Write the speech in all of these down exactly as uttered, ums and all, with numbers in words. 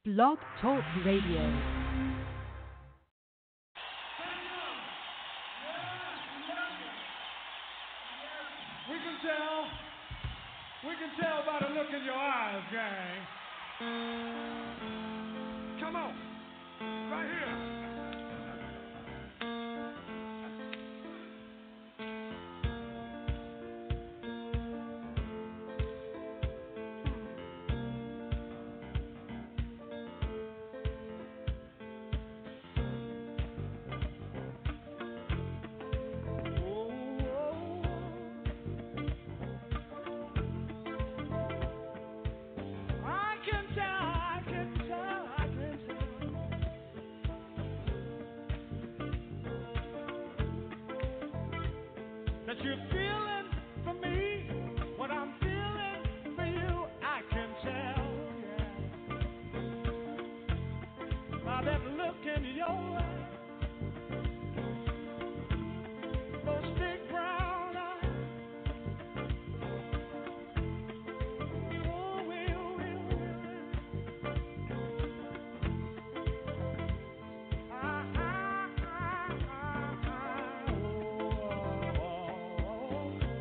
Blog Talk Radio. We can tell. We can tell by the look in your eyes, gang. Come on. Right here. You're feeling for me what I'm feeling for you, I can tell, yeah. By that look in your eye, those big brown eyes. Oh, will, will, will. Ah, ah, ah, ah, ah, oh, oh, oh.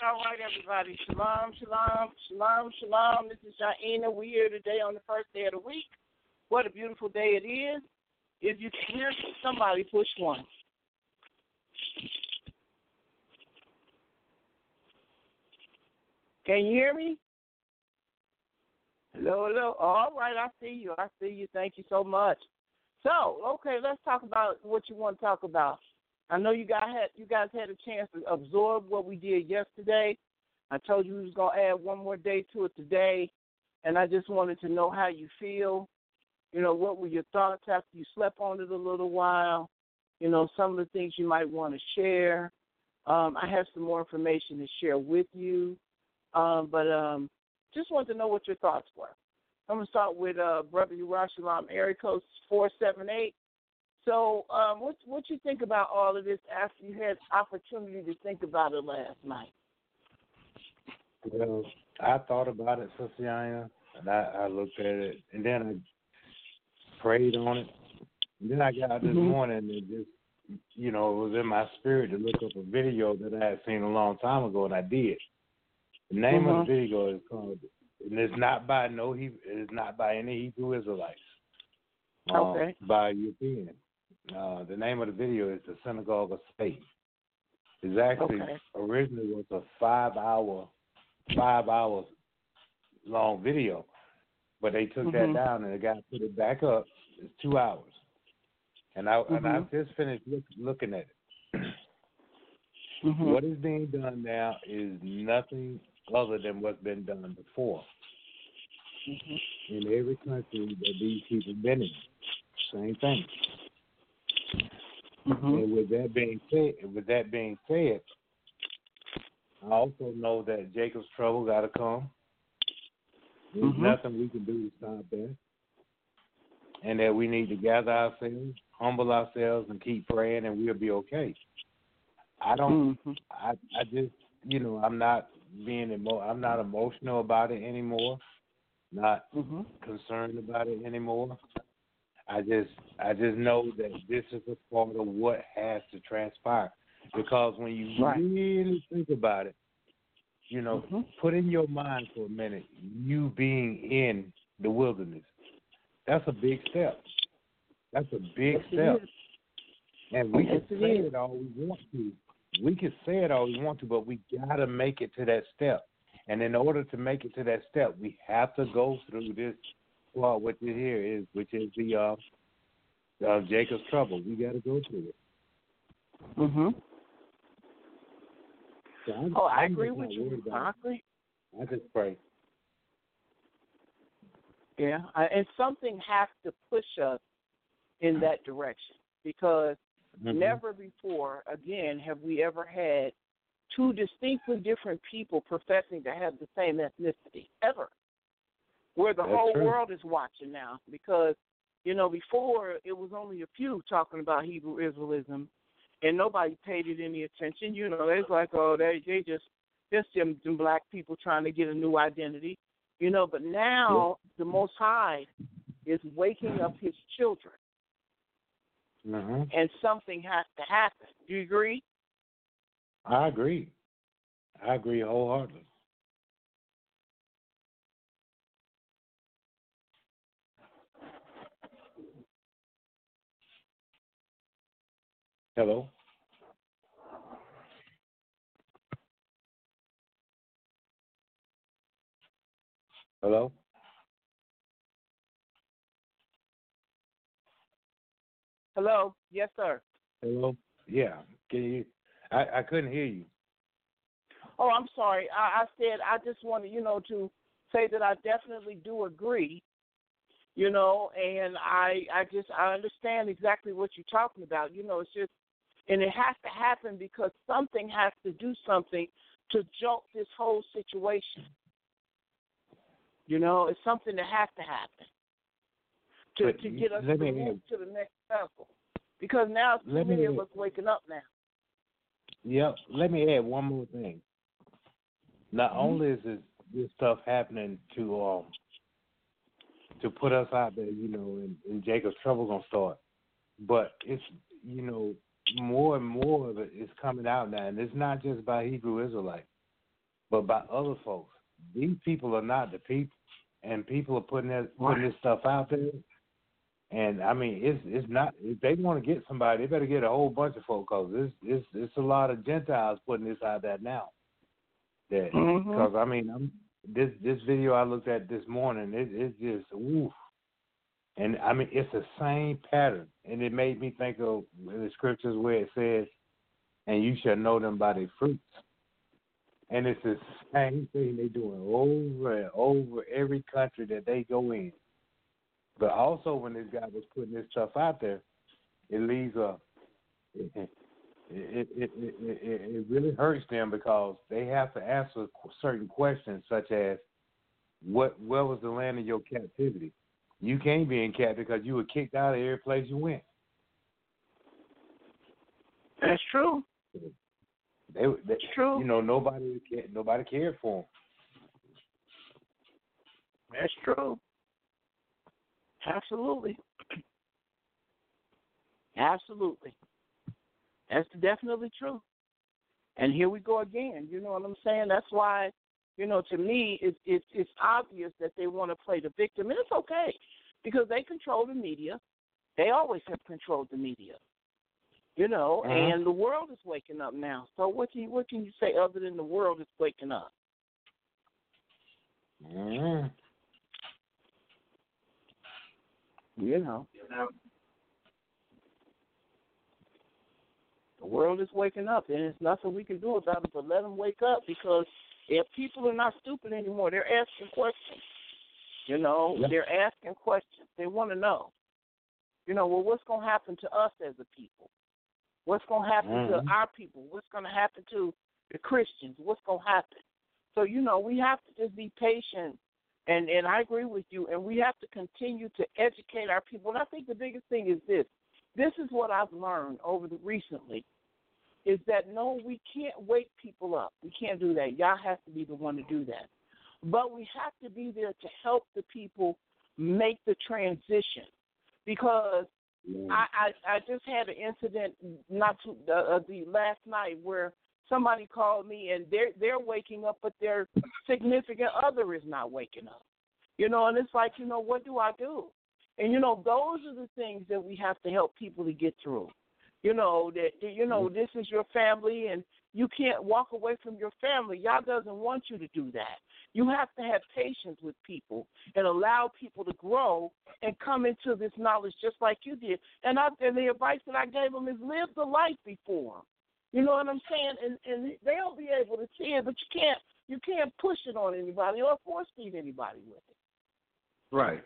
all right, everybody. Shalom, shalom, shalom, shalom. This is Shaina. We're here today on the first day of the week. What a beautiful day it is. If you can hear somebody, push one. Can you hear me? Hello, hello. All right, I see you. I see you. Thank you so much. So, okay, let's talk about what you want to talk about. I know you guys had you guys had a chance to absorb what we did yesterday. I told you we was gonna add one more day to it today, and I just wanted to know how you feel. You know, what were your thoughts after you slept on it a little while? You know, some of the things you might want to share. Um, I have some more information to share with you, um, but um, just wanted to know what your thoughts were. I'm gonna start with uh, Brother Yerushalayim, area code four seven eight. So, um, what what you think about all of this after you had opportunity to think about it last night? Well, I thought about it, Sister Yana, and I, I looked at it, and then I prayed on it. And then I got out this mm-hmm. morning and just, you know, it was in my spirit to look up a video that I had seen a long time ago, and I did. The name mm-hmm. of the video is called, and it's not by no, he, it's not by any Hebrew Israelites. Um, okay. By European. Uh, the name of the video is The Synagogue of Faith. It's actually okay. originally was a five hour, five hours long video, but they took mm-hmm. that down and the guy put it back up. It's two hours, and I mm-hmm. and I just finished look, looking at it. mm-hmm. What is being done now is nothing other than what's been done before mm-hmm. in every country that these people been in. Same thing. Mm-hmm. And with that being said, with that being said, I also know that Jacob's trouble got to come. There's mm-hmm. nothing we can do to stop that, and that we need to gather ourselves, humble ourselves, and keep praying, and we'll be okay. I don't. Mm-hmm. I. I just. You know. I'm not being emo. I'm not emotional about it anymore. Not mm-hmm. concerned about it anymore. I just I just know that this is a part of what has to transpire. Because when you right. really think about it, you know, mm-hmm. put in your mind for a minute, you being in the wilderness. That's a big step. That's a big yes, step. And we yes, can it say is. it all we want to. We can say it all we want to, but we got to make it to that step. And in order to make it to that step, we have to go through this. Well, what you hear is, which is the uh, uh, Jacob's trouble. We got to go through it. Mm-hmm. So I'm, oh, I I'm agree with you. I agree. I just pray. Yeah, I, and something has to push us in that direction because mm-hmm. never before, again, have we ever had two distinctly different people professing to have the same ethnicity, ever. Where the That's whole true. world is watching now, because, you know, before it was only a few talking about Hebrew Israelism, and nobody paid it any attention. You know, it's like, oh, they they just just them, them black people trying to get a new identity, you know. But now yeah. the Most High is waking up His children, mm-hmm. and something has to happen. Do you agree? I agree. I agree wholeheartedly. Hello? Hello? Hello? Yes, sir. Hello? Yeah. Can you? I, I couldn't hear you. Oh, I'm sorry. I, I said I just wanted, you know, to say that I definitely do agree, you know, and I I just I understand exactly what you're talking about. You know, it's just, and it has to happen because something has to do something to jolt this whole situation. You know, it's something that has to happen to, But to get us to move me, to the next level. Because now too let many me, of us waking up now. Yep. Let me add one more thing. Not mm-hmm. only is this, this stuff happening to um to put us out there, you know, and, and Jacob's trouble gonna start, but it's, you know, more and more of it is coming out now, and it's not just by Hebrew Israelites. but by other folks. These people are not the people, and people are putting that, putting this stuff out there. And I mean, it's it's not. If they want to get somebody, they better get a whole bunch of folks, because it's it's it's a lot of Gentiles putting this out there now. That because mm-hmm. I mean, I'm, this this video I looked at this morning, it, it's just oof. And I mean, it's the same pattern, and it made me think of the scriptures where it says, "And you shall know them by their fruits." And it's the same thing they're doing over and over every country that they go in. But also, when this guy was putting this stuff out there, it leaves a it it it, it, it, it really hurts them, because they have to answer certain questions, such as, "What where was the land of your captivity?" You can't be in captivity because you were kicked out of every place you went. That's true. They, they, It's true. You know, nobody nobody cared for them. That's true. Absolutely. Absolutely. That's definitely true. And here we go again. You know what I'm saying? That's why, you know, to me, it's it's it's obvious that they want to play the victim, and it's okay, because they control the media. They always have controlled the media. You know, uh-huh. And the world is waking up now. So what can you, what can you say other than the world is waking up? Uh-huh. You know, the world is waking up, and there's nothing we can do about it but let them wake up, because if people are not stupid anymore, they're asking questions. You know, yeah. They're asking questions. They want to know. You know, well, what's going to happen to us as a people? What's going to happen mm-hmm. to our people? What's going to happen to the Christians? What's going to happen? So, you know, we have to just be patient, and, and I agree with you, and we have to continue to educate our people. And I think the biggest thing is this. This is what I've learned over the recently, is that, no, we can't wake people up. We can't do that. Y'all has to be the one to do that. But we have to be there to help the people make the transition, because I, I, I just had an incident not too, uh, the last night where somebody called me, and they're they're waking up, but their significant other is not waking up. You know, and it's like, you know, what do I do? And you know, those are the things that we have to help people to get through. You know that you know this is your family, and you can't walk away from your family. Y'all doesn't want you to do that. You have to have patience with people and allow people to grow and come into this knowledge just like you did. And, I, and the advice that I gave them is live the life before them. You know what I'm saying? And, and they'll be able to see it, but you can't you can't push it on anybody or force feed anybody with it. Right.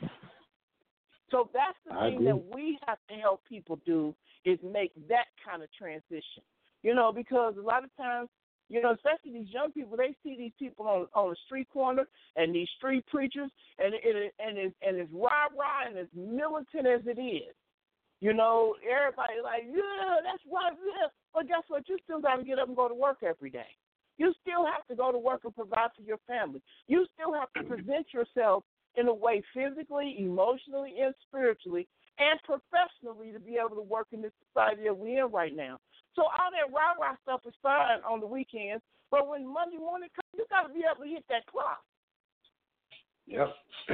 So that's the I thing agree. that we have to help people do, is make that kind of transition. You know, because a lot of times, you know, especially these young people, they see these people on on the street corner and these street preachers, and it, and it's and it's rah rah and as militant as it is. You know, everybody like, yeah, that's right, yeah. But guess what? You still got to get up and go to work every day. You still have to go to work and provide for your family. You still have to present yourself in a way physically, emotionally, and spiritually, and professionally to be able to work in this society that we're in right now. So all that rah-rah stuff is fine on the weekends, but when Monday morning comes, you got to be able to hit that clock. Yep.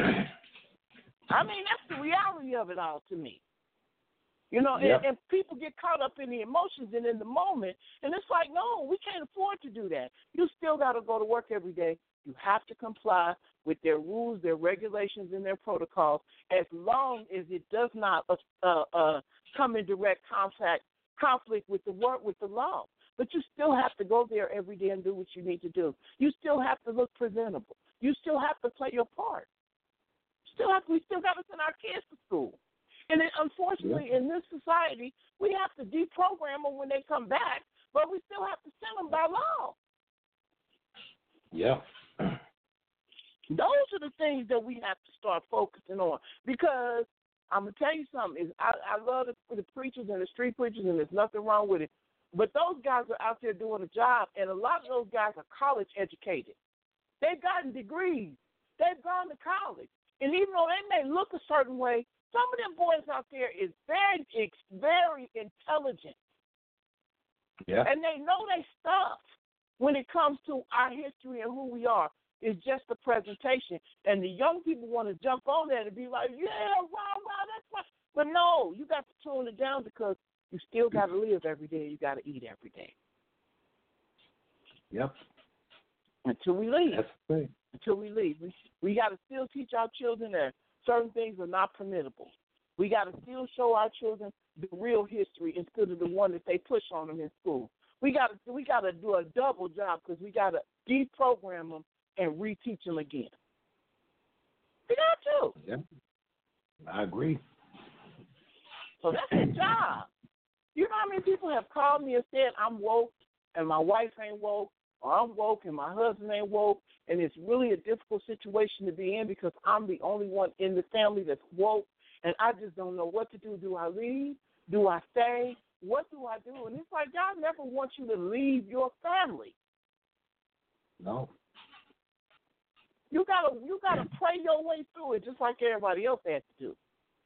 I mean, that's the reality of it all to me. You know, yep. and, and people get caught up in the emotions and in the moment, and it's like, no, we can't afford to do that. You still got to go to work every day. You have to comply with their rules, their regulations, and their protocols, as long as it does not uh, uh, come in direct contact conflict with the work with the law. But you still have to go there every day and do what you need to do. You still have to look presentable. You still have to play your part. Still have to, we still got to send our kids to school. And then, unfortunately, yeah. in this society, we have to deprogram them when they come back, but we still have to send them by law. Yeah. Those are the things that we have to start focusing on, because I'm going to tell you something. Is I, I love the, the preachers and the street preachers, and there's nothing wrong with it. But those guys are out there doing a job, and a lot of those guys are college educated. They've gotten degrees. They've gone to college. And even though they may look a certain way, some of them boys out there is very, very intelligent. Yeah. And they know their stuff. when it comes to our history and who we are. It's just a presentation. And the young people want to jump on that and be like, yeah, wow, wow, that's fine. But no, you got to tone it down because you still got to live every day. You got to eat every day. Yep. Until we leave. That's the thing. Until we leave. We, we got to still teach our children that certain things are not permissible. We got to still show our children the real history instead of the one that they push on them in school. We got to we got to do a double job because we got to deprogram them and reteach them again. We got to. Yeah, I agree. So that's their job. You know how many people have called me and said I'm woke and my wife ain't woke, or I'm woke and my husband ain't woke, and it's really a difficult situation to be in because I'm the only one in the family that's woke, and I just don't know what to do. Do I leave? Do I stay? What do I do? And it's like God never wants you to leave your family. No. You gotta you gotta pray your way through it just like everybody else had to do.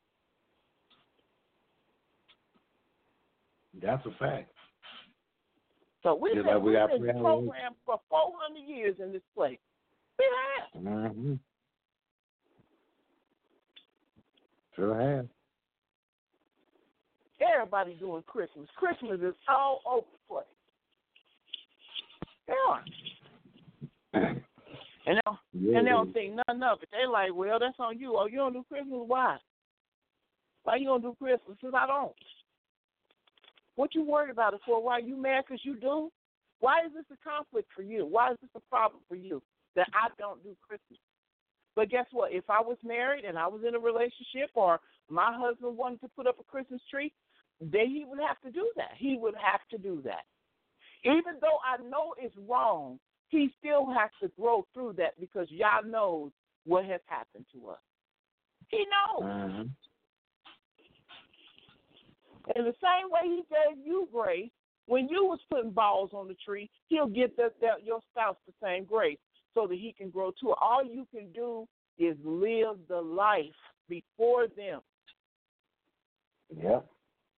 That's a fact. So we've Just been, like we we've got been prayer programmed for four hundred years in this place. We have. Mm-hmm. Sure have. Everybody doing Christmas. Christmas is all over the place. Yeah. And they, don't, Yeah. and they don't think nothing of it. They like, well, that's on you. Oh, you don't do Christmas? Why? Why you don't do Christmas? Because I don't. What you worried about it for? Why you mad because you do? Why is this a conflict for you? Why is this a problem for you that I don't do Christmas? But guess what? If I was married and I was in a relationship or my husband wanted to put up a Christmas tree, then he would have to do that. He would have to do that. Even though I know it's wrong, he still has to grow through that because Yah knows what has happened to us. He knows. Mm-hmm. In the same way he gave you grace, when you was putting balls on the tree, he'll give that, that, your spouse the same grace so that he can grow too. All you can do is live the life before them. Yep.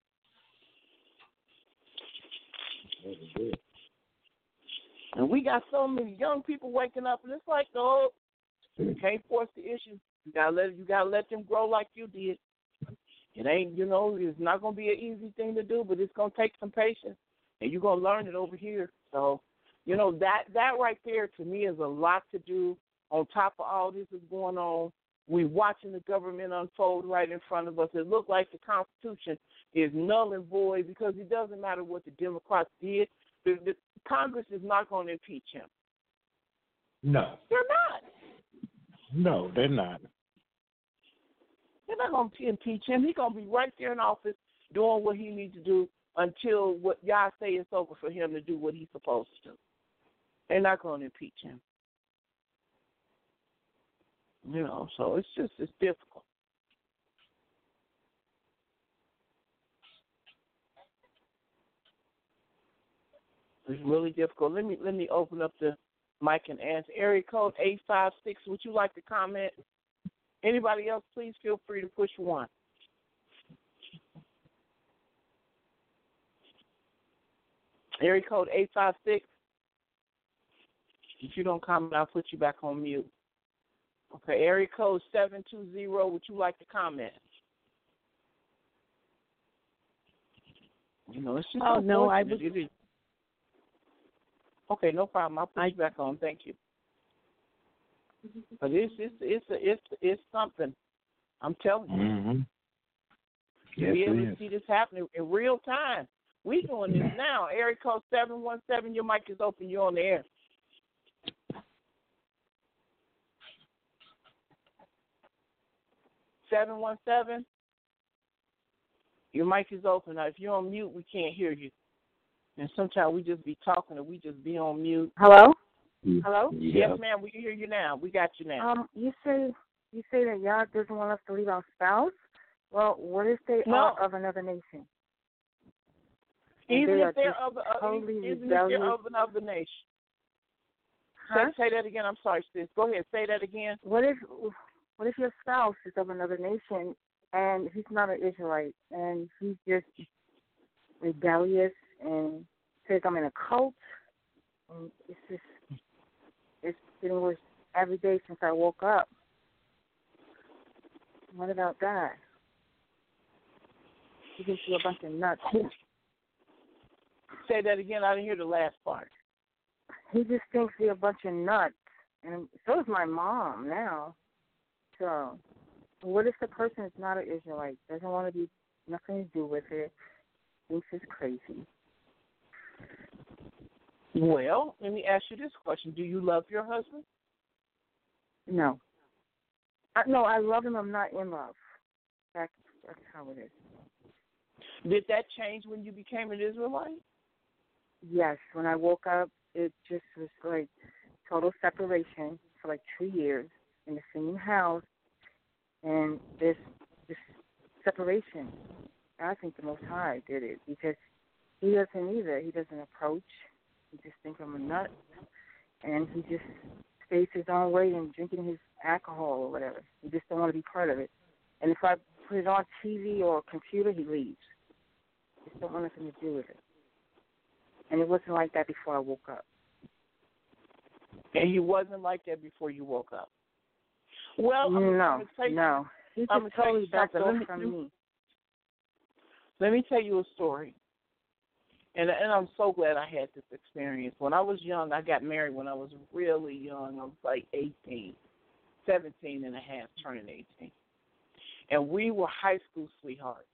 And we got so many young people waking up, and it's like, no, you can't force the issue. You gotta let you gotta let them grow like you did. It ain't, you know, it's not gonna be an easy thing to do, but it's gonna take some patience, and you're gonna learn it over here. So, you know, that that right there to me is a lot to do. On top of all this is going on, we're watching the government unfold right in front of us. It looks like the Constitution is null and void because it doesn't matter what the Democrats did. The, the Congress is not going to impeach him. No. They're not. No, they're not. They're not going to impeach him. He's going to be right there in office doing what he needs to do until what y'all say is over for him to do what he's supposed to do. They're not going to impeach him. You know, so it's just, it's difficult. It's really difficult. Let me let me open up the mic and ask. Area code eight five six, would you like to comment? Anybody else, please feel free to push one. Area code eight five six. If you don't comment, I'll put you back on mute. Okay, area code seven two zero, would you like to comment? You know, it's just oh, no, I was... It is. Okay, no problem. I'll put you back on. Thank you. But it's it's it's a, it's it's something. I'm telling you. Mm-hmm. Yes, To be able it to is. see this happening in real time. We doing this now. Area code seven one seven. Your mic is open. You're on the air. Seven one seven. Your mic is open. Now, if you're on mute, we can't hear you. And sometimes we just be talking and we just be on mute. Hello? Yeah. Hello? Yes, ma'am. We can hear you now. We got you now. Um, you say you say that Yah doesn't want us to leave our spouse. Well, what if they No. are of another nation? And even they if are they're just of, uh, totally even if rebellious. they're of another nation. Huh? Say, say that again. I'm sorry, sis. Go ahead. Say that again. What if what if your spouse is of another nation and he's not an Israelite and he's just rebellious and says I'm in a cult And it's just, it's getting worse every day since I woke up. What about that? You can see a bunch of nuts. Say that again. I didn't hear the last part. He just thinks we're a bunch of nuts. And so is my mom now. So, what if the person is not an Israelite, doesn't want to be, nothing to do with it, thinks it's crazy? Well, let me ask you this question. Do you love your husband? No. I, no, I love him. I'm not in love. That's, that's how it is. Did that change when you became an Israelite? Yes. When I woke up, it just was like total separation for like two years in the same house. And this, this separation, I think the Most High did it because he doesn't either. He doesn't approach. He just thinks I'm a nut. And he just stays his own way and drinking his alcohol or whatever. He just don't want to be part of it. And if I put it on T V or computer, he leaves. He just don't want nothing to do with it. And it wasn't like that before I woke up. And he wasn't like that before you woke up? Well, no, I'm, I'm tell you, no. He just I'm totally backed off me, from me. Let me tell you a story. And and I'm so glad I had this experience. When I was young, I got married when I was really young. I was like eighteen, seventeen and a half, turning eighteen. And we were high school sweethearts.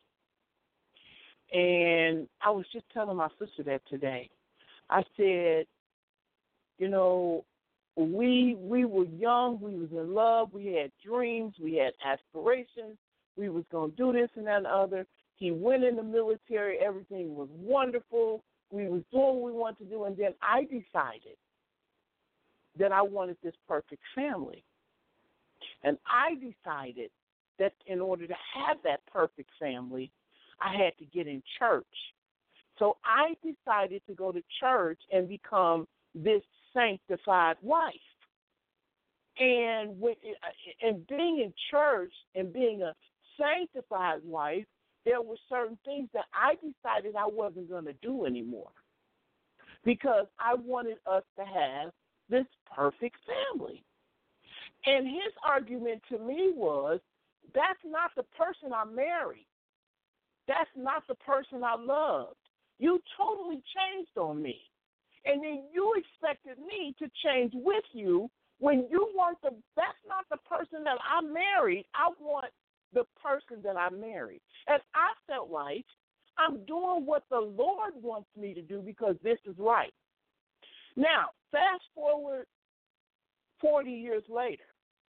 And I was just telling my sister that today. I said, you know, we we were young, we was in love, we had dreams, we had aspirations, we was going to do this and that and the other. He went in the military, everything was wonderful, we was doing what we wanted to do, and then I decided that I wanted this perfect family. And I decided that in order to have that perfect family, I had to get in church. So I decided to go to church and become this sanctified wife. And with, and being in church and being a sanctified wife, there were certain things that I decided I wasn't going to do anymore because I wanted us to have this perfect family. And his argument to me was, that's not the person I married. That's not the person I loved. You totally changed on me. And then you expected me to change with you when you want the, that's not the person that I married. I want the person that I married. And I felt like I'm doing what the Lord wants me to do because this is right. Now, fast forward forty years later,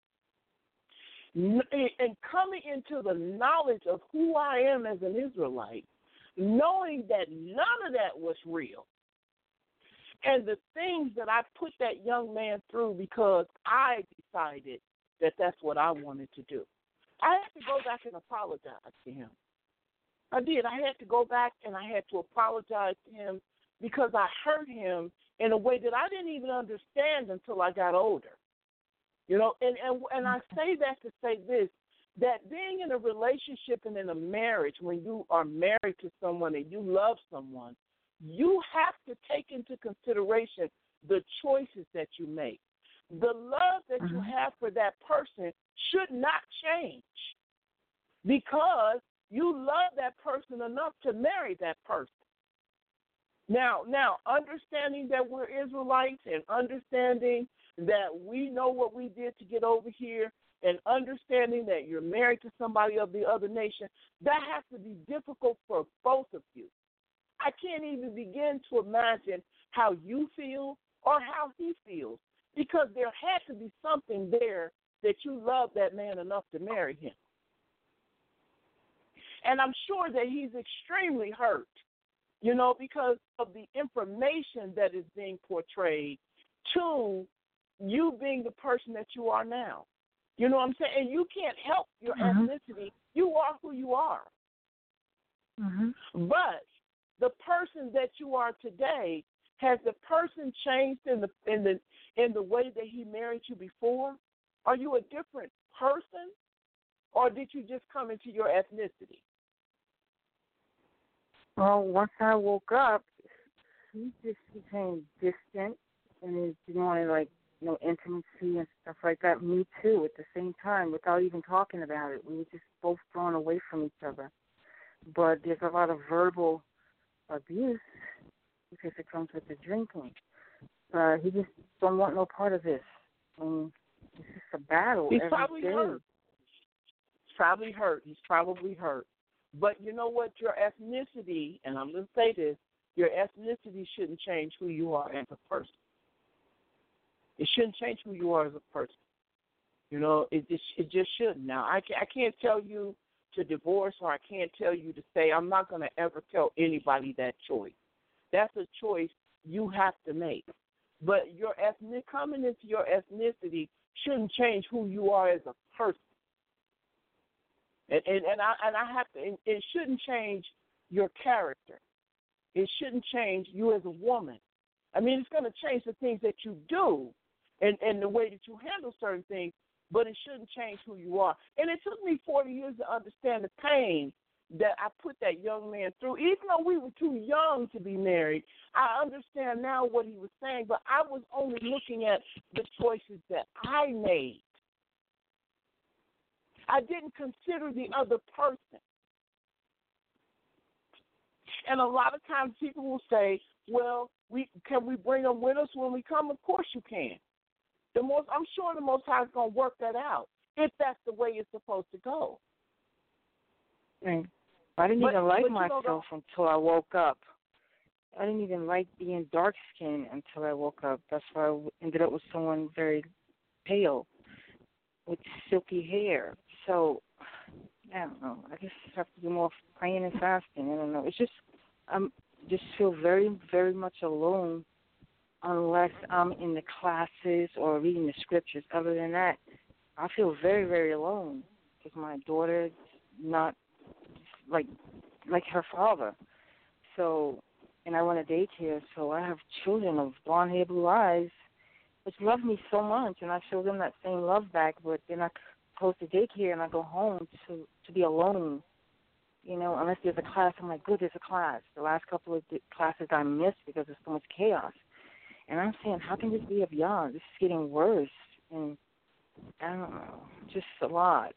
and coming into the knowledge of who I am as an Israelite, knowing that none of that was real, and the things that I put that young man through because I decided that that's what I wanted to do. I had to go back and apologize to him. I did. I had to go back and I had to apologize to him because I hurt him in a way that I didn't even understand until I got older. You know, and, and, and I say that to say this, that being in a relationship and in a marriage, when you are married to someone and you love someone, you have to take into consideration the choices that you make. The love that mm-hmm. you have for that person should not change because you love that person enough to marry that person. Now, now, understanding that we're Israelites and understanding that we know what we did to get over here and understanding that you're married to somebody of the other nation, that has to be difficult for both of you. I can't even begin to imagine how you feel or how he feels because there had to be something there that you love that man enough to marry him. And I'm sure that he's extremely hurt, you know, because of the information that is being portrayed to you being the person that you are now. You know what I'm saying? And you can't help your mm-hmm. ethnicity. You are who you are. Mm-hmm. But the person that you are today, has the person changed in the in the in the way that he married you before? Are you a different person, or did you just come into your ethnicity? Well, once I woke up, he just became distant. and he wanted like you know intimacy and stuff like that. Me too. At the same time, without even talking about it, we were just both drawn away from each other. But there's a lot of verbal abuse because it comes with the drinking. But he just don't want no part of this. I mean, it's just a battle He's every probably day. hurt. He's probably hurt. He's probably hurt. But you know what? Your ethnicity, and I'm going to say this, your ethnicity shouldn't change who you are as a person. It shouldn't change who you are as a person. You know, it just, it just shouldn't. Now, I can't, I can't tell you to divorce, or I can't tell you to stay. I'm not going to ever tell anybody that choice. That's a choice you have to make. But your ethnic coming into your ethnicity shouldn't change who you are as a person. And and, and I and I have to. And it shouldn't change your character. It shouldn't change you as a woman. I mean, it's going to change the things that you do, and and the way that you handle certain things. But it shouldn't change who you are. And it took me forty years to understand the pain that I put that young man through. Even though we were too young to be married, I understand now what he was saying, but I was only looking at the choices that I made. I didn't consider the other person. And a lot of times people will say, well, we can we bring them with us when we come? Of course you can. The most, I'm sure the Most High is going to work that out if that's the way it's supposed to go. Right. I didn't But- even like but you myself know until I woke up. I didn't even like being dark skinned until I woke up. That's why I w- ended up with someone very pale with silky hair. So I don't know. I just have to do more praying and fasting. I don't know. It's just I'm just feel very, very much alone unless I'm in the classes or reading the scriptures. Other than that, I feel very, very alone because my daughter's not like like her father. So, and I run a daycare, so I have children of blonde hair, blue eyes, which love me so much, and I show them that same love back. But then I close the daycare and I go home to to be alone. You know, unless there's a class, I'm like, good, there's a class. The last couple of di- classes I missed because there's so much chaos. And I'm saying, how can this be of y'all? This is getting worse. And I don't know, just a lot.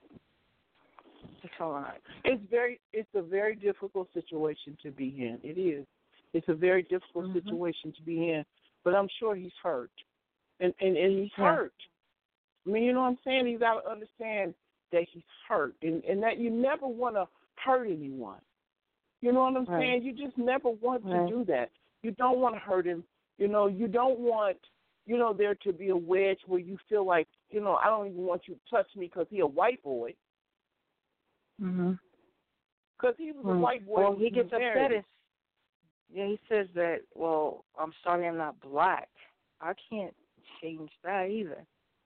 Just a lot. It's very, it's a very difficult situation to be in. It is. It's a very difficult Mm-hmm. situation to be in. But I'm sure he's hurt, and and, and he's Yeah. hurt. I mean, you know what I'm saying? You got to understand that he's hurt, and and that you never want to hurt anyone. You know what I'm Right. saying? You just never want Right. to do that. You don't want to hurt him. You know, you don't want, you know, there to be a wedge where you feel like, you know, I don't even want you to touch me because he a white boy. Mm-hmm. Because he was a Mm. white boy. Well, when he was gets upset. married. If, yeah, he says that, well, I'm sorry I'm not black. I can't change that either.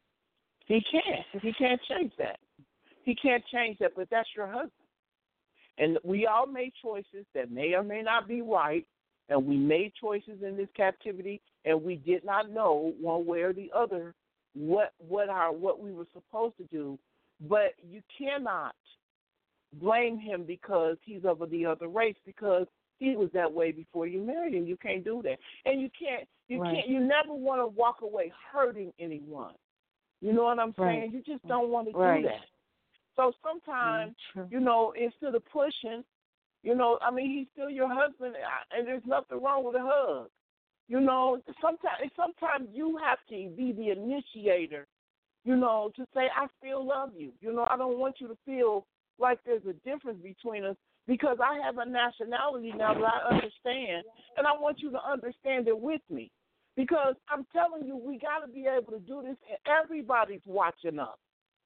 He can't. He can't change that. He can't change that, but that's your husband. And we all made choices that may or may not be right, and we made choices in this captivity, and we did not know one way or the other what what our what we were supposed to do. But you cannot blame him because he's of the other race, because he was that way before you married him. You can't do that, and you can't. You Right. can't. You never want to walk away hurting anyone. You know what I'm saying? Right. You just don't want to Right. do that. So sometimes, Mm, true. you know, instead of pushing, you know, I mean, he's still your husband, and there's nothing wrong with a hug. You know, sometimes sometimes you have to be the initiator, you know, to say, I still love you. You know, I don't want you to feel like there's a difference between us because I have a nationality now that I understand, and I want you to understand it with me. Because I'm telling you, we got to be able to do this, and everybody's watching us.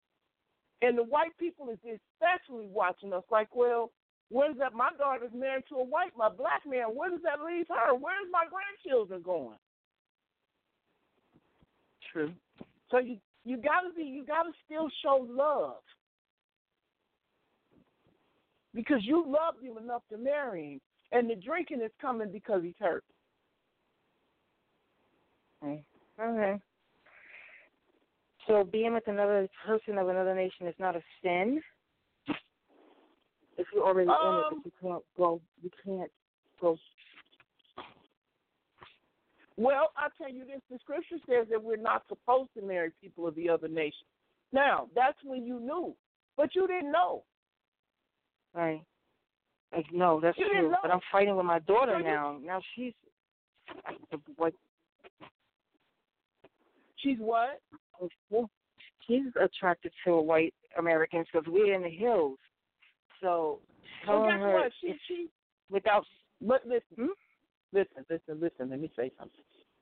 And the white people is especially watching us like, well, where's that? My daughter's married to a white, my black man. Where does that leave her? Where's my grandchildren going? True. So you you gotta be you gotta still show love because you loved him enough to marry him, and the drinking is coming because he's hurt. Okay. Okay. So being with another person of another nation is not a sin. If you're already Um, in it, but you can't go. You can't go. Well, I'll tell you this. The scripture says that we're not supposed to marry people of the other nation. Now, that's when you knew, but you didn't know. Right. Like, no, that's You true. didn't know. But I'm fighting with my daughter So you- now. Now she's what? She's what? She's attracted to white Americans because we're in the hills. So Well, telling guess her what? She, it's she, without. but listen, Hmm? listen, listen, listen. Let me say something.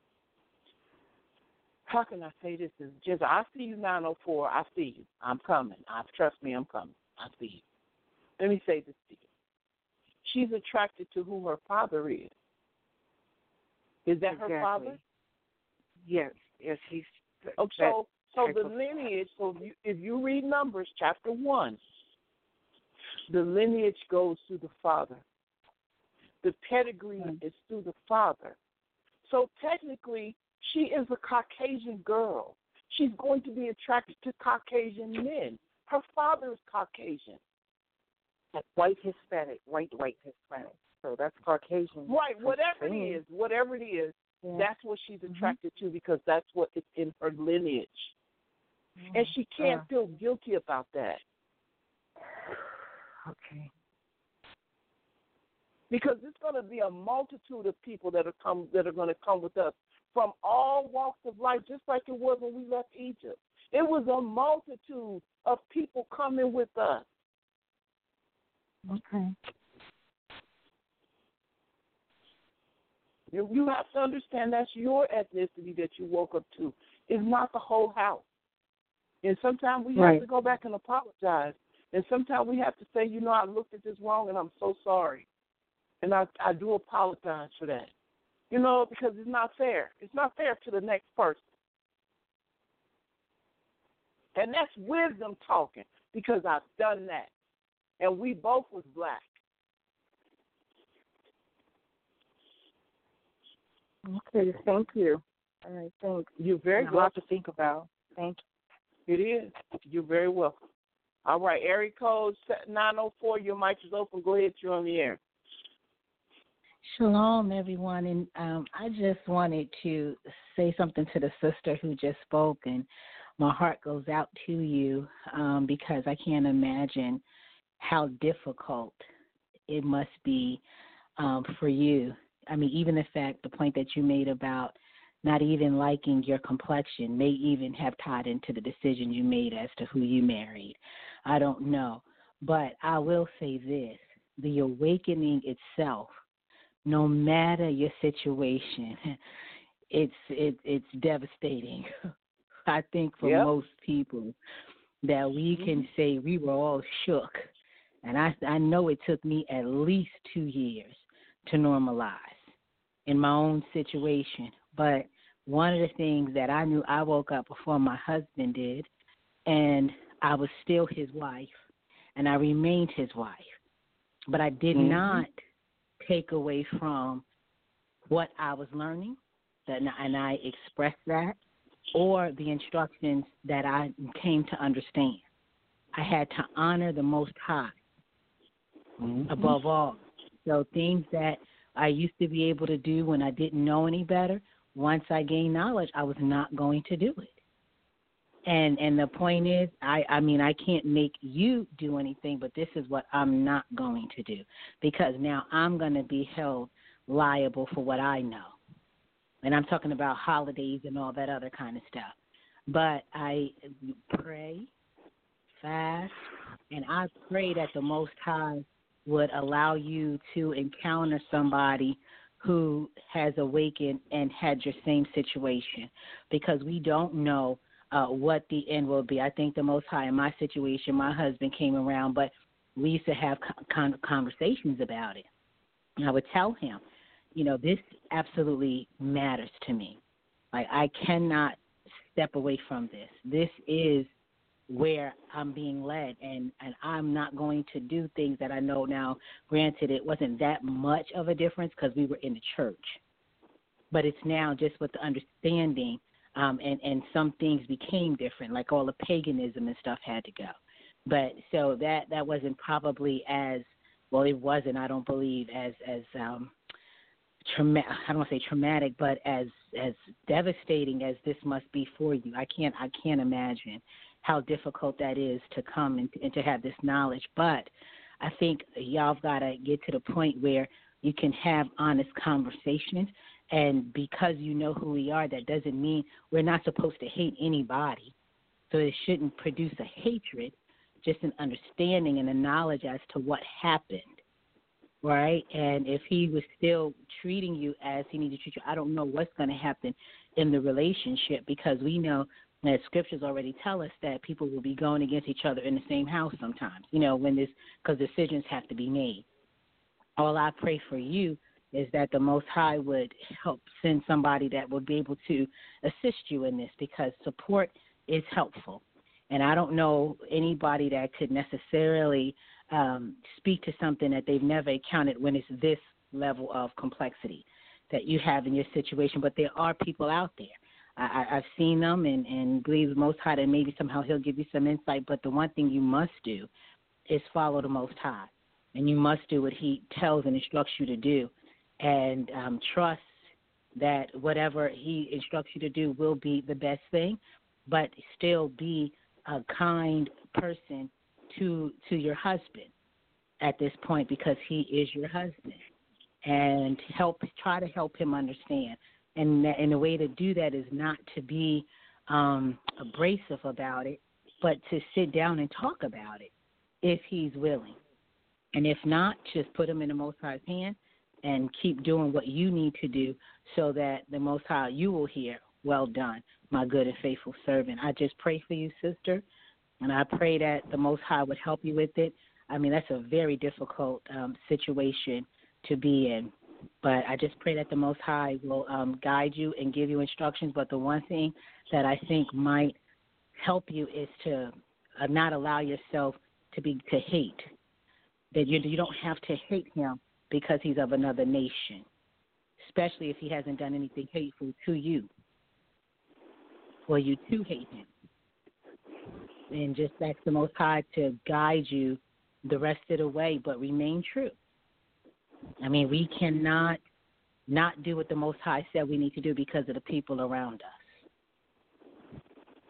How can I say this? Is just I see you nine oh four. I see you. I'm coming. I trust me. I'm coming. I see you. Let me say this to you. She's attracted to who her father is. Is that Exactly. her father? Yes. Yes. He's. Oh, that so so type the of- lineage. So if you, if you read Numbers chapter one, the lineage goes through the father. The pedigree Mm. is through the father. So technically, she is a Caucasian girl. She's going to be attracted to Caucasian men. Her father is Caucasian. White Hispanic, white white Hispanic. So that's Caucasian. Right, whatever it Spain. is, whatever it is, Yeah. that's what she's Mhm. attracted to because that's what is in her lineage. And she can't Uh, feel guilty about that okay. because it's going to be a multitude of people that are come that are going to come with us from all walks of life, just like it was when we left Egypt. It was a multitude of people coming with us. Okay. You, you have to understand that's your ethnicity that you woke up to. It's not the whole house. And sometimes we Right. have to go back and apologize. And sometimes we have to say, you know, I looked at this wrong and I'm so sorry. And I, I do apologize for that. You know, because it's not fair. It's not fair to the next person. And that's wisdom talking because I've done that. And we both was black. Okay. Thank you. All right. Thanks. You're very A lot welcome. to think about. Thank It is. You're very welcome. All right, area code nine oh four, your mic is open. Go ahead, you're on the air. Shalom, everyone. And um, I just wanted to say something to the sister who just spoke, and my heart goes out to you um, because I can't imagine how difficult it must be um, for you. I mean, even the fact, the point that you made about not even liking your complexion may even have tied into the decision you made as to who you married. I don't know. But I will say this, the awakening itself, no matter your situation, it's it, it's devastating. I think for Yep. most people that we can say we were all shook. And I, I know it took me at least two years to normalize in my own situation. But one of the things that I knew, I woke up before my husband did, and I was still his wife, and I remained his wife. But I did Mhm. not take away from what I was learning, that, and I expressed that, or the instructions that I came to understand. I had to honor the Most High Mhm. above all. So things that I used to be able to do when I didn't know any better, once I gained knowledge, I was not going to do it. And and the point is, I, I mean, I can't make you do anything, but this is what I'm not going to do, because now I'm going to be held liable for what I know. And I'm talking about holidays and all that other kind of stuff. But I pray, fast, and I pray that the Most High would allow you to encounter somebody who has awakened and had your same situation, because we don't know uh, what the end will be. I think the Most High, in my situation, my husband came around, but we used to have con- conversations about it. And I would tell him, you know, this absolutely matters to me. Like, I cannot step away from this. This is where I'm being led, and, and I'm not going to do things that I know now. Granted, it wasn't that much of a difference because we were in the church, but it's now just with the understanding, um, and, and some things became different, like all the paganism and stuff had to go. But so that, that wasn't probably as, well, it wasn't, I don't believe, as, as um, trauma- I don't want to say traumatic, but as as devastating as this must be for you. I can't I can't imagine how difficult that is to come and, and to have this knowledge. But I think y'all have got to get to the point where you can have honest conversations. And because you know who we are, that doesn't mean we're not supposed to hate anybody. So it shouldn't produce a hatred, just an understanding and a knowledge as to what happened, right? And if he was still treating you as he needed to treat you, I don't know what's going to happen in the relationship, because we know that scriptures already tell us that people will be going against each other in the same house sometimes, you know, when this, because decisions have to be made. All I pray for you is that the Most High would help send somebody that would be able to assist you in this, because support is helpful. And I don't know anybody that could necessarily um, speak to something that they've never encountered when it's this level of complexity that you have in your situation. But there are people out there. I, I've seen them and, and believe the Most High that maybe somehow he'll give you some insight. But the one thing you must do is follow the Most High. And you must do what he tells and instructs you to do. And um, trust that whatever he instructs you to do will be the best thing, but still be a kind person to to your husband at this point, because he is your husband, and help try to help him understand. And, that, and the way to do that is not to be um, abrasive about it, but to sit down and talk about it if he's willing. And if not, just put him in the Most High's hand and keep doing what you need to do so that the Most High, you will hear, well done, my good and faithful servant. I just pray for you, sister, and I pray that the Most High would help you with it. I mean, that's a very difficult um, situation to be in, but I just pray that the Most High will um, guide you and give you instructions. But the one thing that I think might help you is to uh, not allow yourself to be to hate, that you, you don't have to hate him because he's of another nation, especially if he hasn't done anything hateful to you, or you to hate him. And just ask the Most High to guide you the rest of the way, but remain true. I mean, we cannot not do what the Most High said we need to do because of the people around us.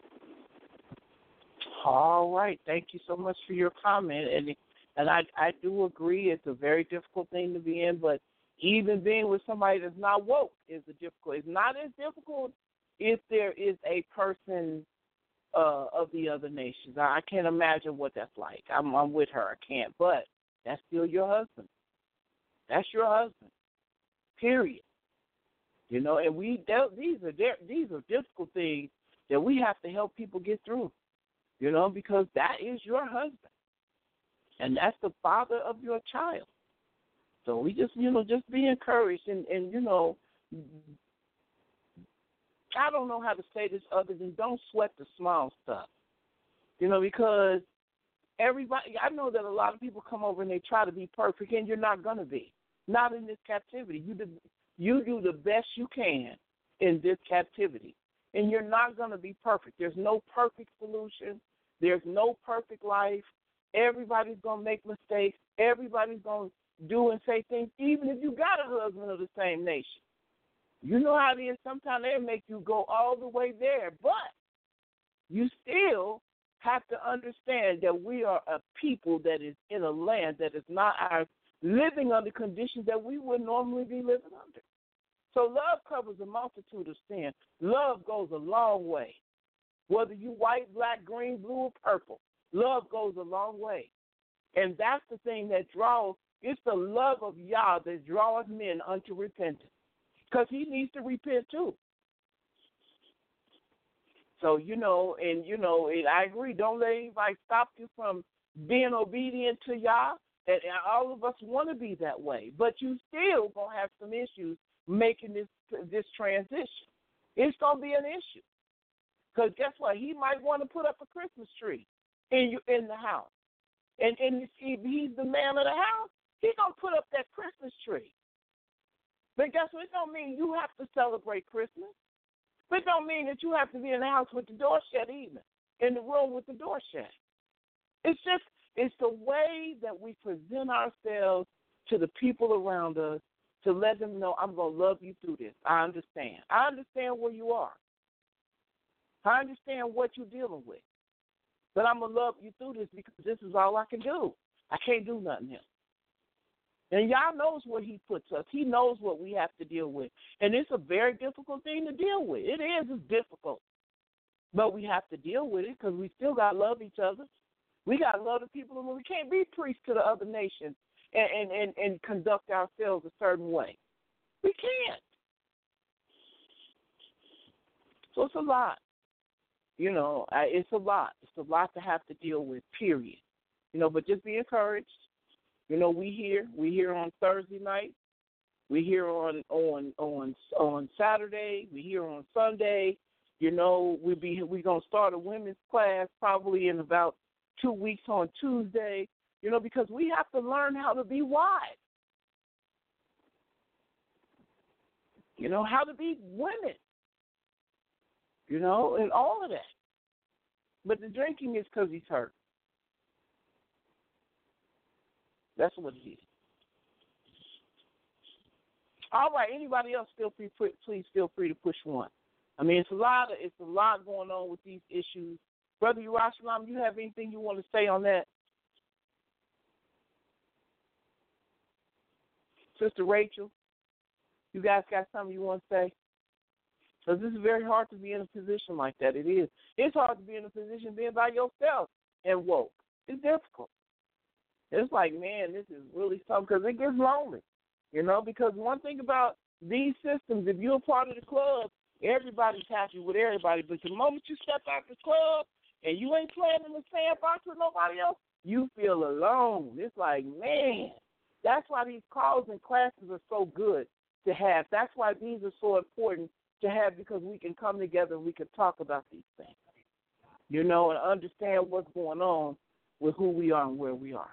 All right. Thank you so much for your comment. And and I, I do agree it's a very difficult thing to be in, but even being with somebody that's not woke is a difficult. It's not as difficult if there is a person uh, of the other nations. I, I can't imagine what that's like. I'm, I'm with her. I can't. But that's still your husband. That's your husband. Period. You know, and we these are these are difficult things that we have to help people get through. You know, because that is your husband, and that's the father of your child. So we just, you know, just be encouraged, and, and you know, I don't know how to say this other than don't sweat the small stuff. You know, because everybody, I know that a lot of people come over and they try to be perfect, and you're not going to be. Not in this captivity. You do, you do the best you can in this captivity, and you're not going to be perfect. There's no perfect solution. There's no perfect life. Everybody's going to make mistakes. Everybody's going to do and say things, even if you got a husband of the same nation. You know how it is. Sometimes they'll make you go all the way there, but you still have to understand that we are a people that is in a land that is not ours, living under conditions that we would normally be living under. So love covers a multitude of sin. Love goes a long way. Whether you white, black, green, blue, or purple, love goes a long way. And that's the thing that draws, it's the love of Yah that draws men unto repentance. Because he needs to repent too. So, you know, and, you know, and I agree, don't let anybody stop you from being obedient to Yah. And all of us want to be that way. But you still going to have some issues making this this transition. It's going to be an issue. Because guess what? He might want to put up a Christmas tree in you, in the house. And, and if he's the man of the house, he's going to put up that Christmas tree. But guess what? It don't mean you have to celebrate Christmas. But it don't mean that you have to be in the house with the door shut either, in the room with the door shut. It's just, it's the way that we present ourselves to the people around us to let them know I'm going to love you through this. I understand. I understand where you are. I understand what you're dealing with. But I'm going to love you through this because this is all I can do. I can't do nothing else. And y'all knows where he puts us. He knows what we have to deal with. And it's a very difficult thing to deal with. It is. It's difficult. But we have to deal with it because we still got to love each other. We got to love the people. We can't be priests to the other nations and, and, and, and conduct ourselves a certain way. We can't. So it's a lot. You know, it's a lot. It's a lot to have to deal with, period. You know, but just be encouraged. You know, we here. We here on Thursday night. We here on on on on Saturday. We here on Sunday. You know, we be we gonna start a women's class probably in about two weeks on Tuesday. You know, because we have to learn how to be wise. You know, how to be women. You know, and all of that. But the drinking is because he's hurt. That's what it is. All right. Anybody else? Feel free. Please feel free to push one. I mean, it's a lot. Of, it's a lot going on with these issues. Brother Yerushalayim, you have anything you want to say on that? Sister Rachel, you guys got something you want to say? Because this is very hard to be in a position like that. It is. It's hard to be in a position being by yourself and woke. It's difficult. It's like, man, this is really something because it gets lonely, you know, because one thing about these systems, if you're a part of the club, everybody's happy with everybody. But the moment you step out the club and you ain't playing in the sandbox with nobody else, you feel alone. It's like, man, that's why these calls and classes are so good to have. That's why these are so important to have because we can come together and we can talk about these things, you know, and understand what's going on with who we are and where we are.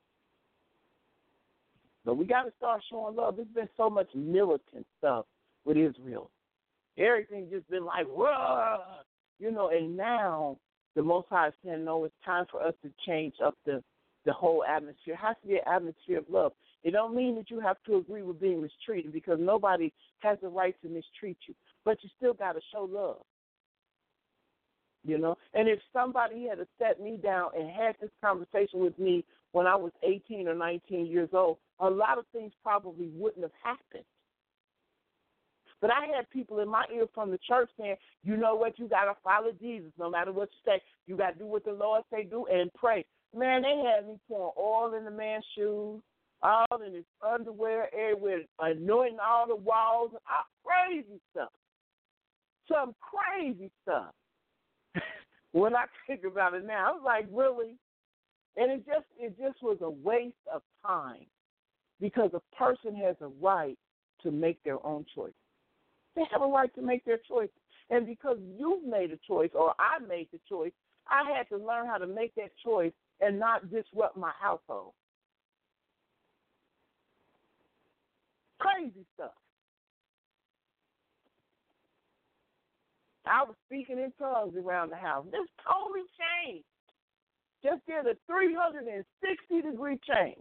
But we got to start showing love. There's been so much militant stuff with Israel. Everything just been like, whoa, you know, and now the Most High is saying, no, it's time for us to change up the, the whole atmosphere. It has to be an atmosphere of love. It don't mean that you have to agree with being mistreated because nobody has the right to mistreat you, but you still got to show love. You know, and if somebody had to set me down and had this conversation with me when I was eighteen or nineteen years old, a lot of things probably wouldn't have happened. But I had people in my ear from the church saying, you know what, you got to follow Jesus no matter what you say. You got to do what the Lord say do and pray. Man, they had me pouring oil in the man's shoes, all in his underwear, everywhere, anointing all the walls, all crazy stuff. Some crazy stuff. When I think about it now, I was like, really? And it just it just was a waste of time because a person has a right to make their own choice. They have a right to make their choice. And because you've made a choice or I made the choice, I had to learn how to make that choice and not disrupt my household. Crazy stuff. I was speaking in tongues around the house. This totally changed. Just did a three hundred sixty degree change.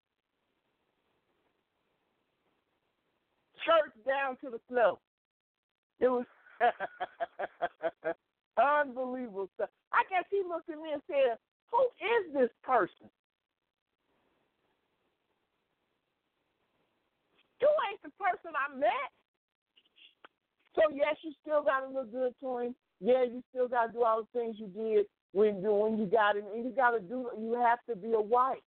Shirt down to the floor. It was unbelievable stuff. I guess he looked at me and said, who is this person? You ain't the person I met. So, yes, you still got to look good to him. Yeah, you still got to do all the things you did when, when you got him. And you got to do, you have to be a wife.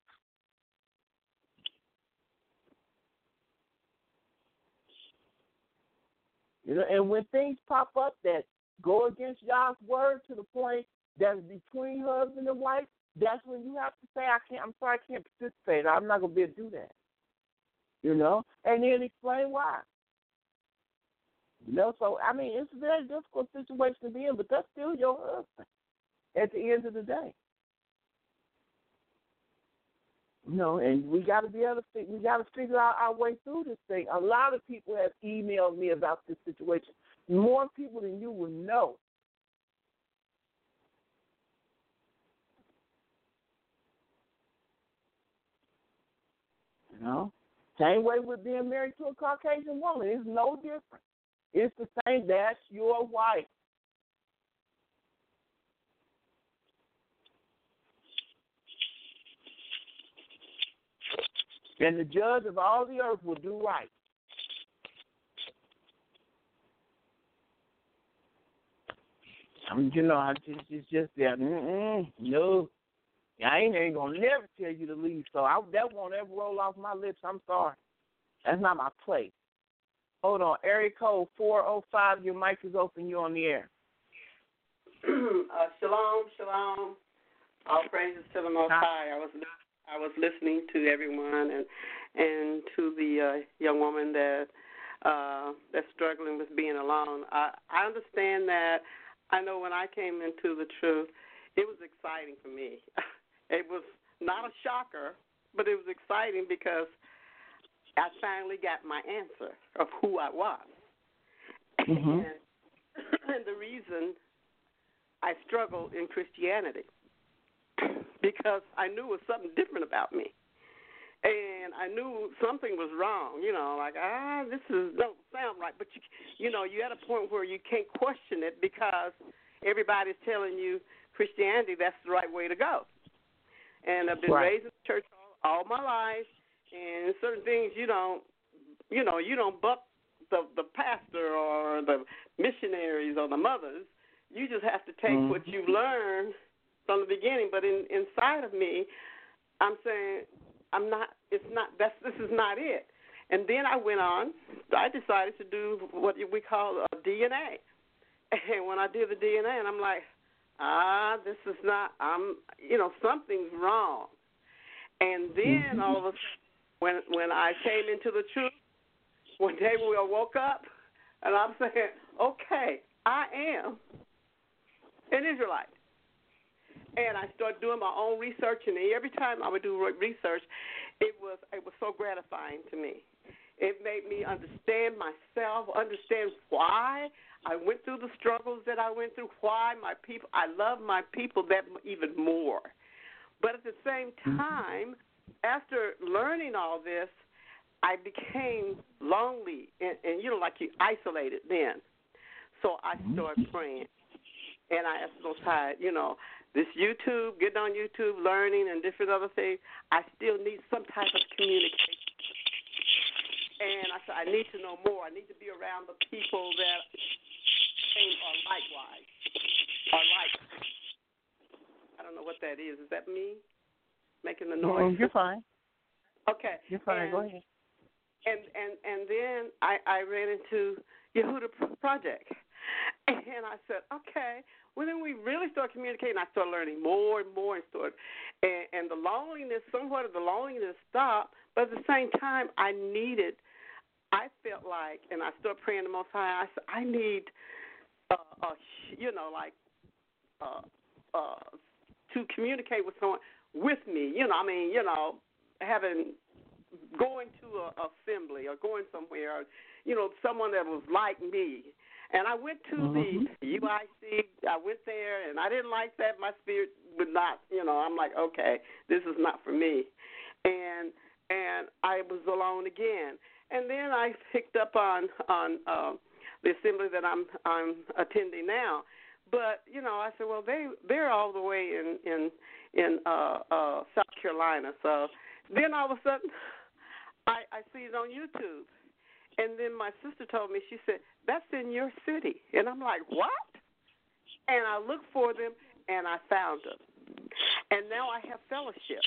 You know, and when things pop up that go against God's word to the point that's between husband and wife, that's when you have to say, I can't, I'm sorry, I can't participate. I'm not going to be able to do that. You know, and then explain why. You know, so, I mean, it's a very difficult situation to be in, but that's still your husband at the end of the day. You know, and we got to be able to, we got to figure out our way through this thing. A lot of people have emailed me about this situation. More people than you will know. You know? Same way with being married to a Caucasian woman. It's no different. It's the same. That's your wife. And the judge of all the earth will do right. I mean, you know, I just, it's just that, mm-mm, no. I ain't, ain't going to never tell you to leave, so I, that won't ever roll off my lips. I'm sorry. That's not my place. Hold on. Area code four oh five, your mic is open. You're on the air. uh, shalom, shalom. All praises to the Most High. I was I was listening to everyone and and to the uh, young woman that uh, that's struggling with being alone. I, I understand that. I know when I came into the truth, it was exciting for me. It was not a shocker, but it was exciting because I finally got my answer of who I was. Mm-hmm. And, and the reason I struggled in Christianity, because I knew it was something different about me. And I knew something was wrong, you know, like, ah, this is don't sound right. But, you you know, you're at a point where you can't question it because everybody's telling you Christianity, that's the right way to go. And I've been right. raised in the church all, all my life, and certain things you don't, you know, you don't buck the, the pastor or the missionaries or the mothers. You just have to take mm-hmm. what you've learned from the beginning. But in, inside of me, I'm saying, I'm not, it's not, that's, this is not it. And then I went on, I decided to do what we call a D N A. And when I did the D N A, and I'm like, ah, this is not, I'm, you know, something's wrong. And then all of a sudden, when, when I came into the truth, one day we woke up, and I'm saying, okay, I am an Israelite. And I started doing my own research, and every time I would do research, it was it was so gratifying to me. It made me understand myself, understand why I went through the struggles that I went through, why my people, I love my people that even more. But at the same time, after learning all this, I became lonely, and, and you know, like you isolated then. So I started praying, and I asked the Most High, you know, this YouTube, getting on YouTube, learning, and different other things, I still need some type of communication. And I said, I need to know more. I need to be around the people that are likewise, are like. I don't know what that is. Is that me making the noise? Mm-hmm. You're fine. Okay. You're fine. And, Go ahead. And and and then I, I ran into Yehuda Project, and I said, okay. Well, then we really started communicating. I started learning more and more, and started, and, and the loneliness, somewhat of the loneliness stopped. But at the same time, I needed. I felt like, and I started praying the Most High. I said, I need, uh, uh, you know, like, uh, uh, to communicate with someone with me. You know, I mean, you know, having. Going to an assembly or going somewhere, or, you know, someone that was like me. And I went to mm-hmm. the U I C. I went there, and I didn't like that. My spirit would not, you know, I'm like, okay, this is not for me. And and I was alone again. And then I picked up on on uh, the assembly that I'm I'm attending now. But you know, I said, well, they they're all the way in in in uh, uh, South Carolina. So then all of a sudden, I, I see it on YouTube. And then my sister told me, she said, that's in your city. And I'm like, what? And I looked for them, and I found them. And now I have fellowship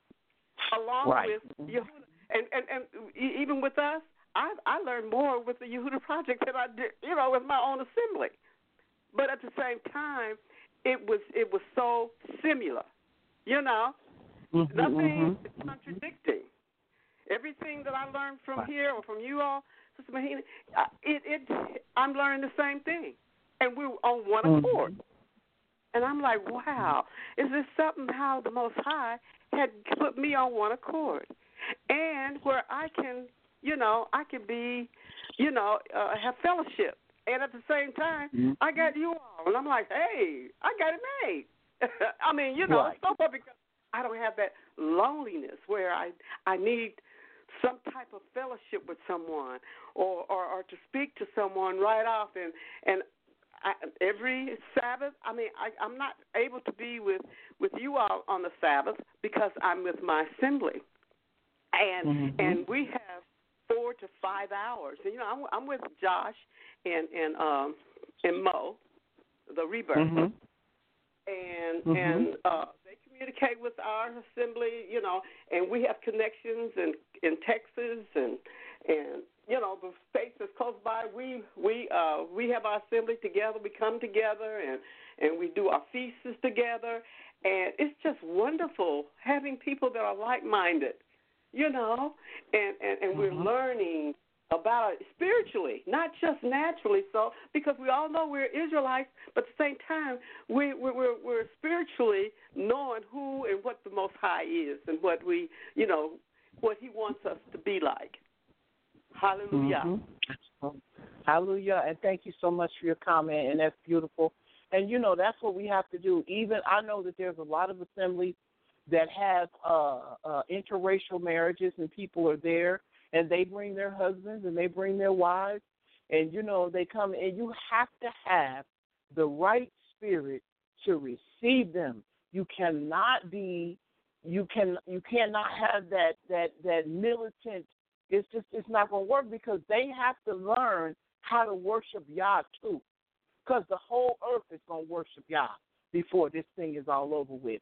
along right. with Yehuda. And, and, and even with us, I, I learned more with the Yehuda Project than I did, you know, with my own assembly. But at the same time, it was it was so similar, you know. Mm-hmm, Nothing mm-hmm. contradicting. Everything that I learned from here or from you all, Sister Mahina, it, it, I'm learning the same thing. And we're on one accord. Mm-hmm. And I'm like, wow, is this something how the Most High had put me on one accord? And where I can, you know, I can be, you know, uh, have fellowship. And at the same time, mm-hmm. I got you all. And I'm like, hey, I got it made. I mean, you know, right. so far because I don't have that loneliness where I I need some type of fellowship with someone, or, or, or to speak to someone right off. And, and I, every Sabbath, I mean, I, I'm not able to be with, with you all on the Sabbath because I'm with my assembly. And mm-hmm. and we have four to five hours. And, you know, I'm, I'm with Josh and, and, um, and Mo, the Rebirth. Mm-hmm. And mm-hmm. and uh, they communicate with our assembly, you know, and we have connections in in Texas and and you know the states that's close by. We we uh, we have our assembly together. We come together and and we do our feasts together, and it's just wonderful having people that are like-minded, you know, and and, and mm-hmm. we're learning about it spiritually, not just naturally. So, because we all know we're Israelites, but at the same time, we, we, we're, we're spiritually knowing who and what the Most High is and what we, you know, what He wants us to be like. Hallelujah. Mm-hmm. Hallelujah, and thank you so much for your comment, and that's beautiful. And, you know, that's what we have to do. Even I know that there's a lot of assemblies that have uh, uh, interracial marriages, and people are there. And they bring their husbands and they bring their wives. And, you know, they come, and you have to have the right spirit to receive them. You cannot be, you can, you cannot have that, that, that militant, it's just, it's not going to work because they have to learn how to worship Yah too. Because the whole earth is going to worship Yah before this thing is all over with.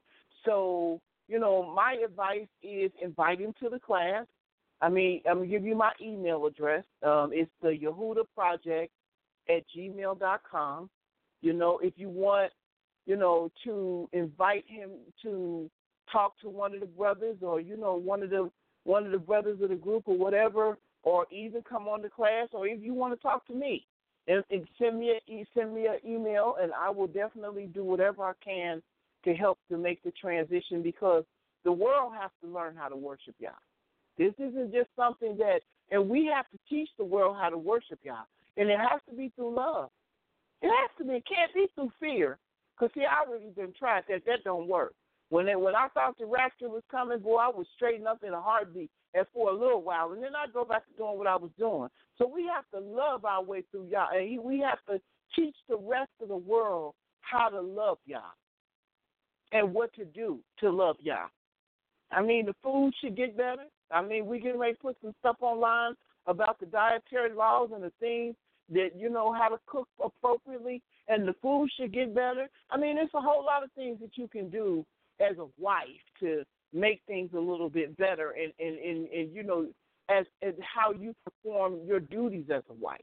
So, you know, my advice is invite him to the class. I mean, I'm going to give you my email address. Um, it's the Yehuda Project at gmail dot com. You know, if you want, you know, to invite him to talk to one of the brothers or, you know, one of the one of the brothers of the group or whatever, or even come on the class, or if you want to talk to me, and, and send me a, send me an email, and I will definitely do whatever I can to help to make the transition because the world has to learn how to worship Yah. This isn't just something that, and we have to teach the world how to worship Yah. And it has to be through love. It has to be. It can't be through fear. Because, see, I already been tried that. That don't work. When it, when I thought the rapture was coming, boy, I would straighten up in a heartbeat and for a little while. And then I'd go back to doing what I was doing. So we have to love our way through Yah. And we have to teach the rest of the world how to love Yah and what to do to love Yah. I mean, the food should get better. I mean, we getting ready to put some stuff online about the dietary laws and the things that, you know, how to cook appropriately, and the food should get better. I mean, there's a whole lot of things that you can do as a wife to make things a little bit better and, and, and, and you know, as, as how you perform your duties as a wife.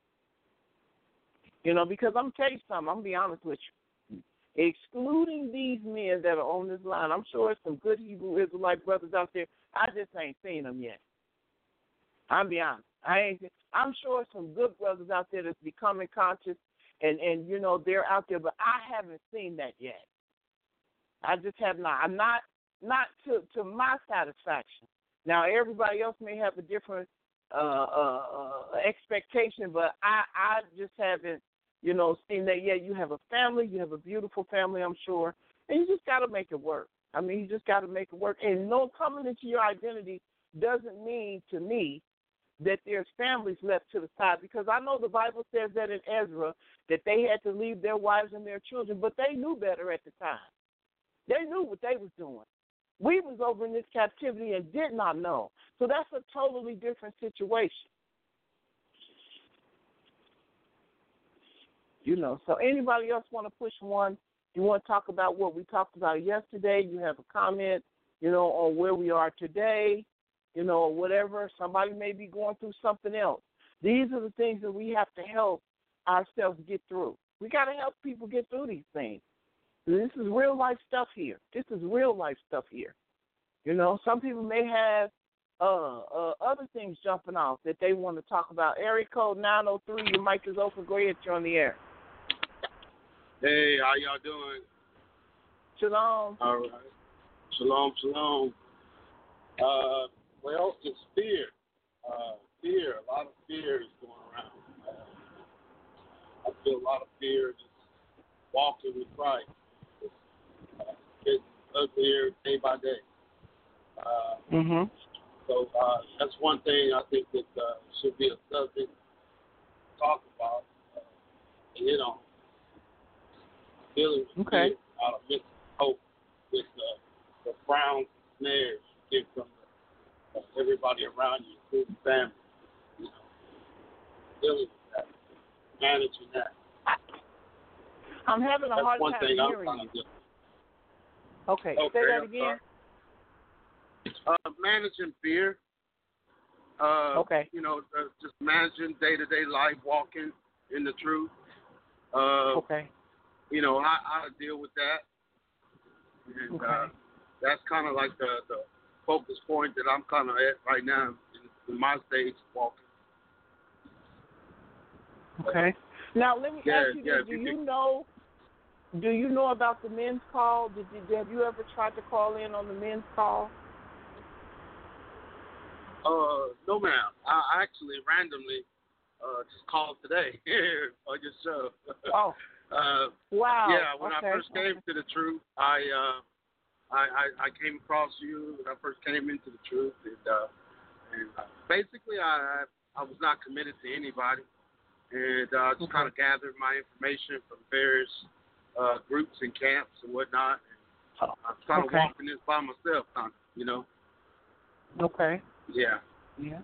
You know, because I'm going to tell you something. I'm going to be honest with you. Excluding these men that are on this line, I'm sure there's some good Hebrew Israelite brothers out there. I just ain't seen them yet. I'll be honest. I ain't. I'm sure some good brothers out there that's becoming conscious, and, and you know they're out there, but I haven't seen that yet. I just have not. I'm not not to to my satisfaction. Now everybody else may have a different uh, uh, uh, expectation, but I I just haven't. You know, seeing that, yeah, you have a family, you have a beautiful family, I'm sure, and you just got to make it work. I mean, you just got to make it work. And no, coming into your identity doesn't mean to me that there's families left to the side, because I know the Bible says that in Ezra, that they had to leave their wives and their children, but they knew better at the time. They knew what they was doing. We was over in this captivity and did not know. So that's a totally different situation. You know, so anybody else want to push one? You want to talk about what we talked about yesterday? You have a comment, you know, on where we are today, you know, or whatever. Somebody may be going through something else. These are the things that we have to help ourselves get through. We got to help people get through these things. This is real life stuff here. This is real life stuff here. You know, some people may have uh, uh, other things jumping off that they want to talk about. Area code nine oh three, your mic is open. Go ahead, you're on the air. Hey, how y'all doing? Shalom. All right. Shalom, shalom. Uh, well, it's fear. Uh, fear. A lot of fear is going around. Uh, I feel a lot of fear just walking with Christ. It's uh, getting uglier day by day. Uh, mm-hmm. So uh, that's one thing I think that uh, should be a subject to talk about uh, and hit on. Dealing with Okay. fear, out of mental hope with uh, the frowns and snares you get from the, uh, everybody around you, including family. You know, dealing with that, managing that. I'm having a That's hard one time thing I'm hearing trying you. to do. Okay, Okay, say that I'm again. sorry. Uh, managing fear. Uh, Okay. You know, uh, just managing day-to-day life, walking in the truth. Uh, Okay. You know, how, how to deal with that. And Okay. uh, that's kind of like the, the focus point that I'm kind of at right now in, in my stage of walking. Okay. Now let me Yeah, ask you yeah, this: Do if you you could- know? Do you know about the men's call? Did you have you ever tried to call in on the men's call? Uh, no, ma'am. I actually randomly uh, just called today on your show. Oh. Uh, Wow. Yeah, when okay. I first came okay. to the truth, I, uh, I I I came across you when I first came into the truth, and uh, and uh, basically I I was not committed to anybody, and uh, just Okay. kind of gathered my information from various uh, groups and camps and whatnot. And I'm kind of Okay. walking this by myself, kind of, you know. Okay. Yeah. Yeah.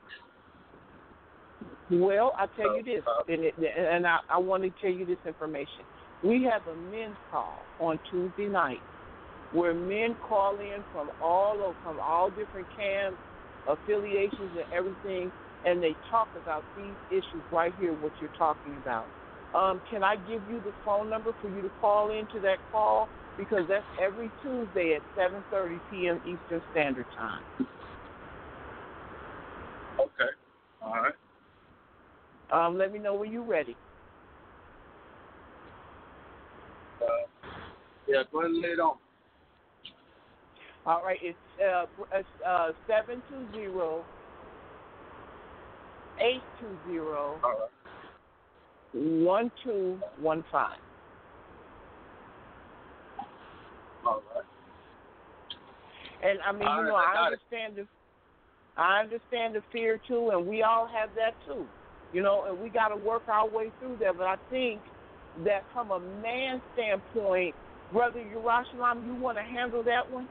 Well, I'll tell you this, Uh, and, it, and I, I want to tell you this information. We have a men's call on Tuesday night where men call in from all over, from all different camps, affiliations, and everything, and they talk about these issues right here, what you're talking about. Um, can I give you the phone number for you to call into that call? Because that's every Tuesday at seven thirty p.m. Eastern Standard Time. Okay. All right. Um, let me know when you're ready. Uh, yeah, go ahead and lay it on. All right, it's uh, it's uh, seven two zero, eight two zero, All right. one two one five. All right. And I mean, All you know, right, I I got it. understand the, I understand the fear too, and we all have that too. You know, and we got to work our way through that. But I think that from a man standpoint, Brother Yerushalayim, you want to handle that one?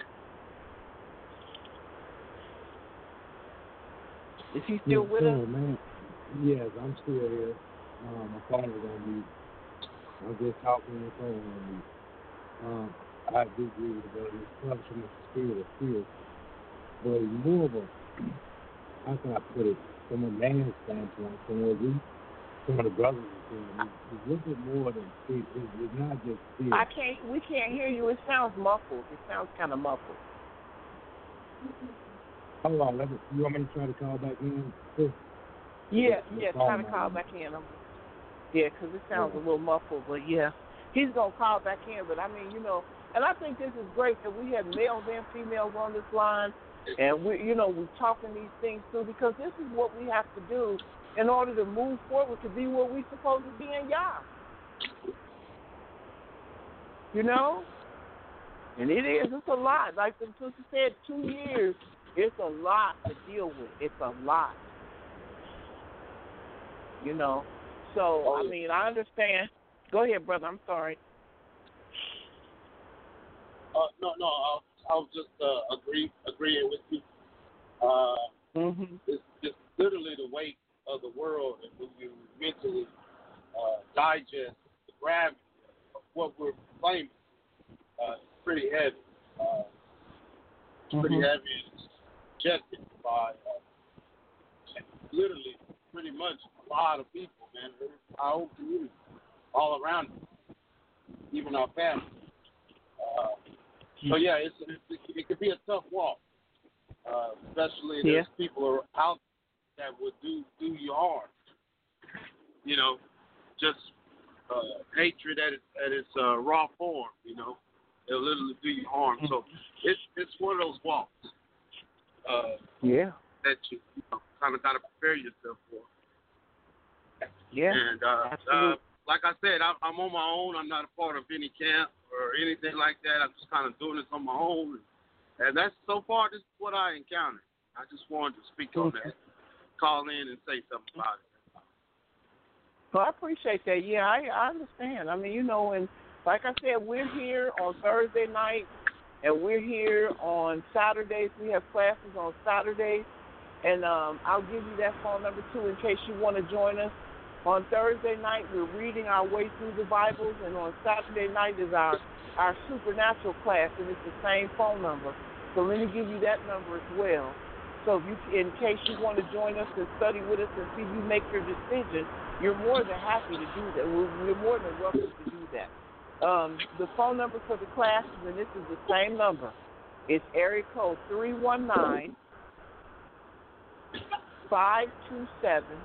Is he still yes, with sir, us? man. Yes, I'm still here. Um, my phone was on mute. I'm just talking on the phone on mute. Um, I do agree with the brother. It comes from the spirit of fear. But it's more of a, how can I put it, from a man's standpoint, from what we, some of the brothers are saying, it's, it's a little bit more than fear. It's, it's not just fear. I can't. We can't hear you. It sounds muffled. It sounds kind of muffled. Hold on, let me, you want me to try to call back in? Sis? Yeah, The yeah. phone Try to might call be- back in. I'm, yeah, 'cause it sounds Yeah. a little muffled. But yeah, he's gonna call back in. But I mean, you know, and I think this is great that we have males and females on this line, and we, you know, we're talking these things through because this is what we have to do in order to move forward to be where we're supposed to be in Yah. You know, and it is. It's a lot. Like the sister said, two years. It's a lot to deal with. It's a lot. You know. So, I mean, I understand. Go ahead, brother. I'm sorry. Uh, no, no, I, I was just uh, agree, agreeing with you. Uh, Mm-hmm. it's just literally the weight of the world, and when you mentally uh, digest the gravity of what we're claiming, uh, it's pretty heavy. Uh, it's pretty Mhm. heavy. It's rejected by uh, literally pretty much a lot of people, man. Our whole community, all around us, even our family. Uh, so yeah, it's, it's it could be a tough walk, uh, especially if Yeah. there's people are out that would do do you harm. You know, just uh, hatred at its at its uh, raw form. You know, it'll literally do you harm. So it's it's one of those walks uh, Yeah. that you, you know, kind of got to prepare yourself for. Yeah. And uh, Absolutely. uh, like I said, I'm, I'm on my own. I'm not a part of any camp or anything like that. I'm just kind of doing this on my own. And that's so far. This is what I encountered. I just wanted to speak on that. Call in and say something about it. Well, I appreciate that. Yeah, I, I understand. I mean, you know, and like I said, we're here on Thursday night, and we're here on Saturdays. We have classes on Saturdays, and um, I'll give you that phone number, too, in case you want to join us. On Thursday night, we're reading our way through the Bibles, and on Saturday night is our, our supernatural class, and it's the same phone number. So let me give you that number as well. So if you, in case you want to join us and study with us and see you make your decision, you're more than happy to do that. We're, we're more than welcome to do that. Um, the phone number for the classes, and this is the same number, it's area code three one nine, five two seven,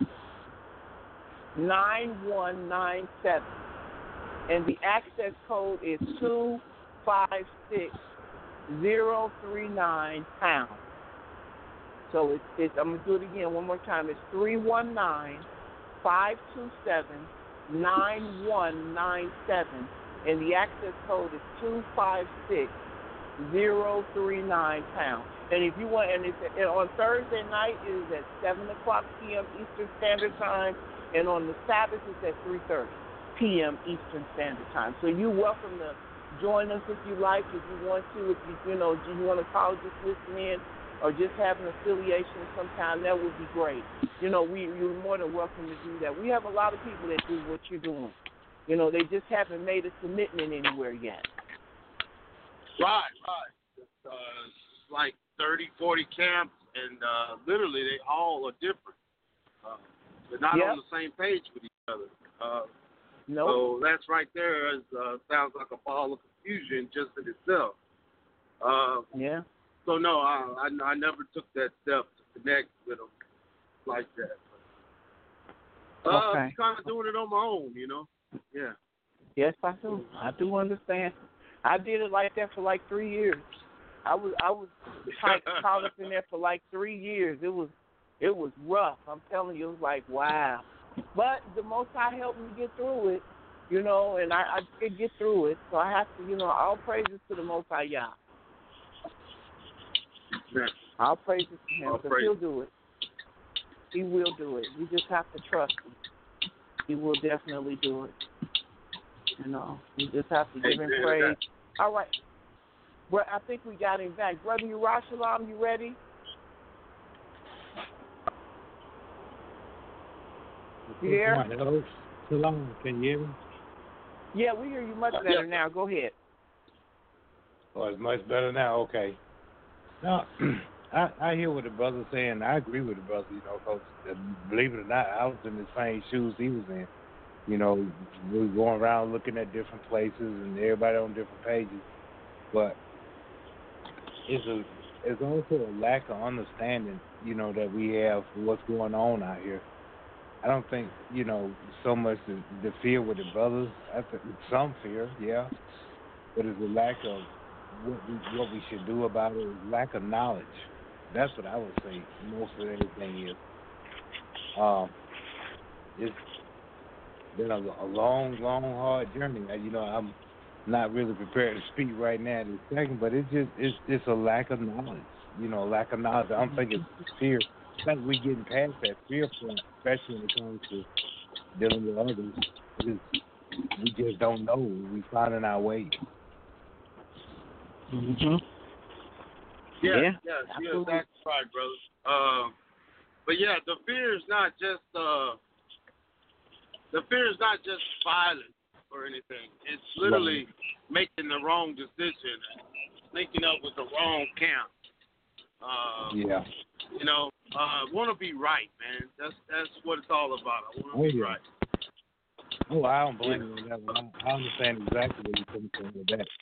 nine one nine seven. And the access code is two five six zero three nine pound. So it's, it's I'm going to do it again one more time. It's three one nine, five two seven, nine one nine seven. And the access code is two five six zero three nine pound. And if you want, and it's and on Thursday night, it is at seven o'clock p.m. Eastern Standard Time. And on the Sabbath, it's at three thirty p.m. Eastern Standard Time. So you're welcome to join us if you like, if you want to, if you, you know, you want to call, just listen in, or just have an affiliation of some kind, that would be great. You know, we, you're more than welcome to do that. We have a lot of people that do what you're doing. You know, they just haven't made a commitment anywhere yet. Right, right. It's, uh, it's like thirty, forty camps, and uh, literally they all are different. Uh, they're not yep. on the same page with each other. Uh, nope. So that's right there is, uh, sounds like a ball of confusion just in itself. Uh, yeah. So, no, I, I, I never took that step to connect with them like that. Uh, okay. I'm kind of doing it on my own, you know? Yeah. Yes, I do. I do understand. I did it like that for like three years. I was I was tight, caught up in there for like three years. It was it was rough. I'm telling you, it was like, wow. But the Most High helped me get through it, you know, and I, I did get through it. So I have to, you know, all praises to the Most High Yah. Yeah. All praises to him, because he'll do it. He will do it. We just have to trust him. He will definitely do it. You know, we just have to give him praise. All right. Well, I think we got him back. Brother Yerushalayim, you ready? You there? Hello. Shalom. Can you hear me? Yeah, we hear you much better now. Go ahead. Oh, it's much better now. Okay. Now, I, I hear what the brother's saying. I agree with the brother, you know, because uh, believe it or not, I was in the same shoes he was in. You know, we were going around looking at different places and everybody on different pages. But it's a it's also a lack of understanding, you know, that we have for what's going on out here. I don't think, you know, so much the, the fear with the brothers. I think some fear, yeah, but it's a lack of what we what we should do about it. Is lack of knowledge. That's what I would say. Most of everything is. Um, it's been a, a long, long, hard journey. You know, I'm not really prepared to speak right now in a second, but it's just it's it's a lack of knowledge. You know, lack of knowledge. I don't think it's fear. I think we're getting past that fear point, especially when it comes to dealing with others. Because we just don't know. We're finding our way. Mm-hmm. Yeah, yeah, yeah, yeah, that's right, brother. Um, but yeah, the fear is not just uh, the fear is not just violence or anything. It's literally right. making the wrong decision and linking up with the wrong camp. Uh, yeah. You know, uh, want to be right, man. That's that's what it's all about. I want to oh, be yeah. right. Oh, I don't blame you on that one. I, I understand exactly where you're coming from with that.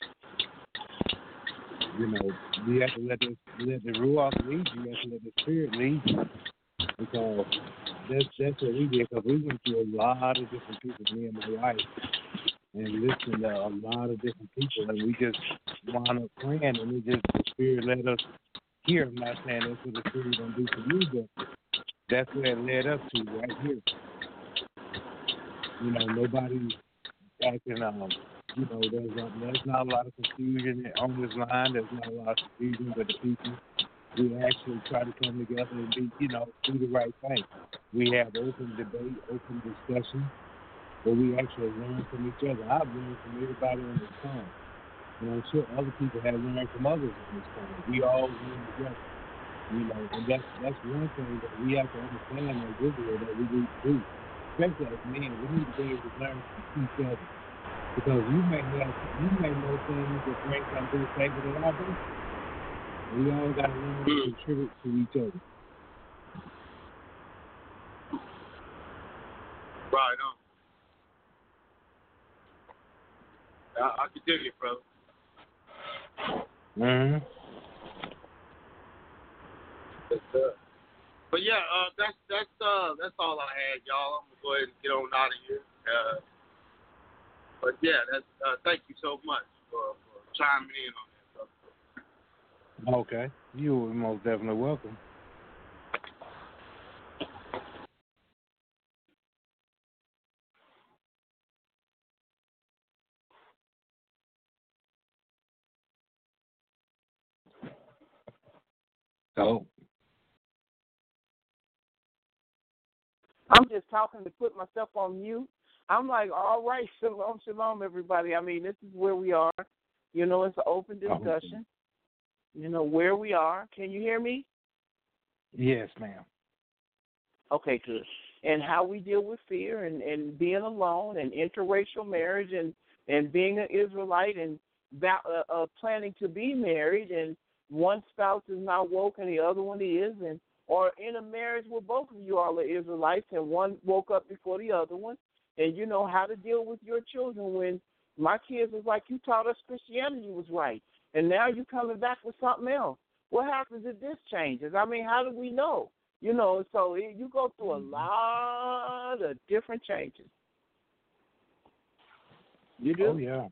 You know, you have to let the let the Ruach lead you. You have to let the Spirit lead you. Because that's that's what we did. Because we went through a lot of different people, me and my wife, and listened to a lot of different people, and we just wound up praying, and we just the Spirit led us here. I'm not saying that's what the Spirit gonna do for you, but that's where it led us to right here. You know, nobody acting um. You know, there's, a, there's not a lot of confusion on this line. There's not a lot of confusion with the people. we actually try to come together and be, you know, do the right thing. We have open debate, open discussion, where we actually learn from each other. I've learned from everybody on this phone. And I'm sure other people have learned from others on this phone. We all learn together. You know, and that's that's one thing that we have to understand as Israel that we need to do. Especially as men, we need to be able to learn from each other. Because you may have you may know things that bring something to the table that I do. We all got to learn to contribute to each other. Right on. I, I can dig it, brother. Mm-hmm. But, uh, but yeah, uh, that's that's uh, that's all I had, y'all. I'm gonna go ahead and get on out of here. Uh, but yeah, that's uh, thank you so much for, for chiming in on that, brother. Okay. You're most definitely welcome. Oh. I'm just talking to put myself on mute. I'm like, all right, shalom, shalom, everybody. I mean, this is where we are. You know, it's an open discussion. You know, where we are. Can you hear me? Yes, ma'am. Okay, good. And how we deal with fear and, and being alone and interracial marriage and, and being an Israelite and uh, uh, planning to be married and one spouse is not woke and the other one is, and or in a marriage where both of you all are Israelites and one woke up before the other one, and you know how to deal with your children when my kids was like, you taught us Christianity was right, and now you're coming back with something else. What happens if this changes? I mean, how do we know? You know, so it, you go through a lot of different changes. You do? Oh, yeah.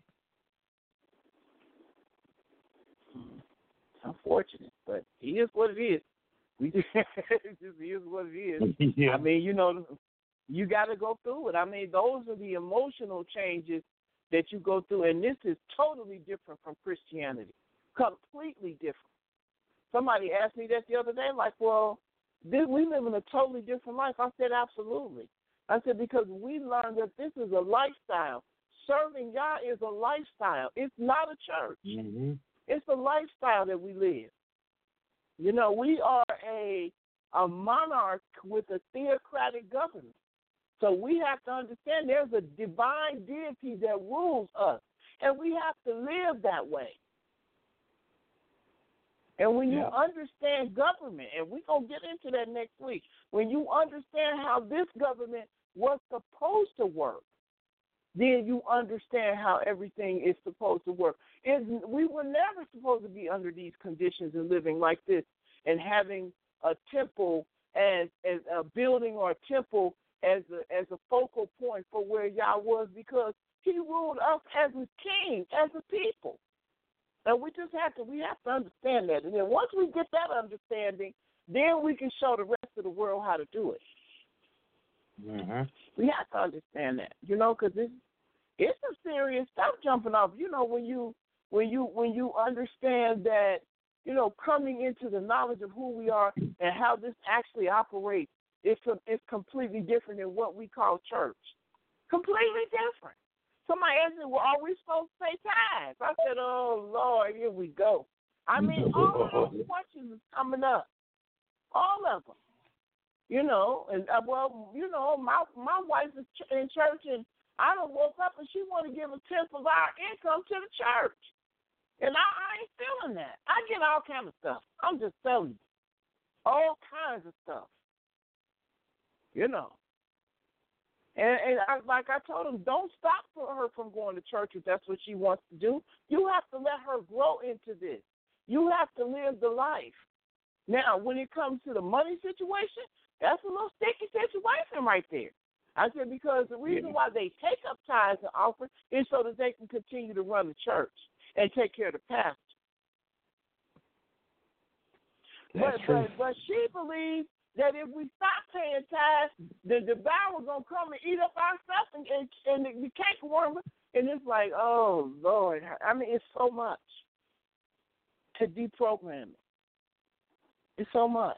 Unfortunate, but it is what it is. We just, it just is what it is. Yeah. I mean, you know, you got to go through it. I mean, those are the emotional changes that you go through, and this is totally different from Christianity, completely different. Somebody asked me that the other day, like, well, this, we live in a totally different life. I said, absolutely. I said, because we learned that this is a lifestyle. Serving God is a lifestyle. It's not a church. Mm-hmm. It's a lifestyle that we live. You know, we are a a monarch with a theocratic government. So we have to understand there's a divine deity that rules us, and we have to live that way. And when you Yeah. understand government, and we're going to get into that next week, when you understand how this government was supposed to work, then you understand how everything is supposed to work. It, we were never supposed to be under these conditions and living like this and having a temple as, as a building or a temple as a, as a focal point for where Yah was, because he ruled us as a king, as a people. And we just have to, we have to understand that. And then once we get that understanding, then we can show the rest of the world how to do it. Mm-hmm. We have to understand that, you know, because it's, it's some serious stuff jumping off. You know, when you when you when you understand that, you know, coming into the knowledge of who we are and how this actually operates, it's a, it's completely different than what we call church. Completely different. Somebody asked me, well, are we supposed to pay tithes? I said, oh, Lord, here we go. I mean, all of those questions is coming up. All of them. You know, and, uh, well, you know, my my wife is ch- in church, and I done woke up, and she want to give a tenth of our income to the church. And I, I ain't feeling that. I get all kind of stuff. I'm just telling you. All kinds of stuff. You know. And, and I, like I told him, don't stop for her from going to church if that's what she wants to do. You have to let her grow into this. You have to live the life. Now, when it comes to the money situation, that's a little sticky situation right there. I said, because the reason Yeah. why they take up tithes and offerings is so that they can continue to run the church and take care of the pastor. That's but, true. but but she believes that if we stop paying tithes, the devourer's going to come and eat up our stuff and, and, and the cake worm. And it's like, oh, Lord. I mean, it's so much to deprogram it. It's so much.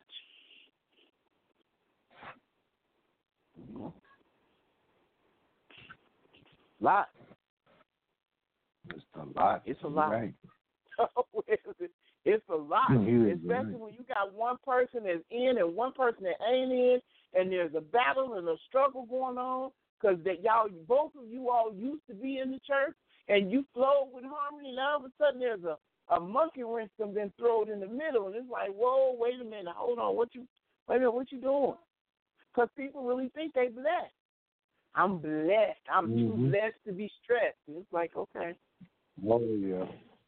Lot. It's a lot. It's a lot. Right. It's a lot, You're especially right. when you got one person that's in and one person that ain't in, and there's a battle and a struggle going on because that y'all, both of you all used to be in the church, and you flow with harmony, and all of a sudden there's a, a monkey wrench and then thrown in the middle, and it's like, whoa, wait a minute, hold on, what you, wait a minute, what you doing? Because people really think they blessed. I'm blessed. I'm Mm-hmm. too blessed to be stressed. And it's like, okay. Oh, yeah.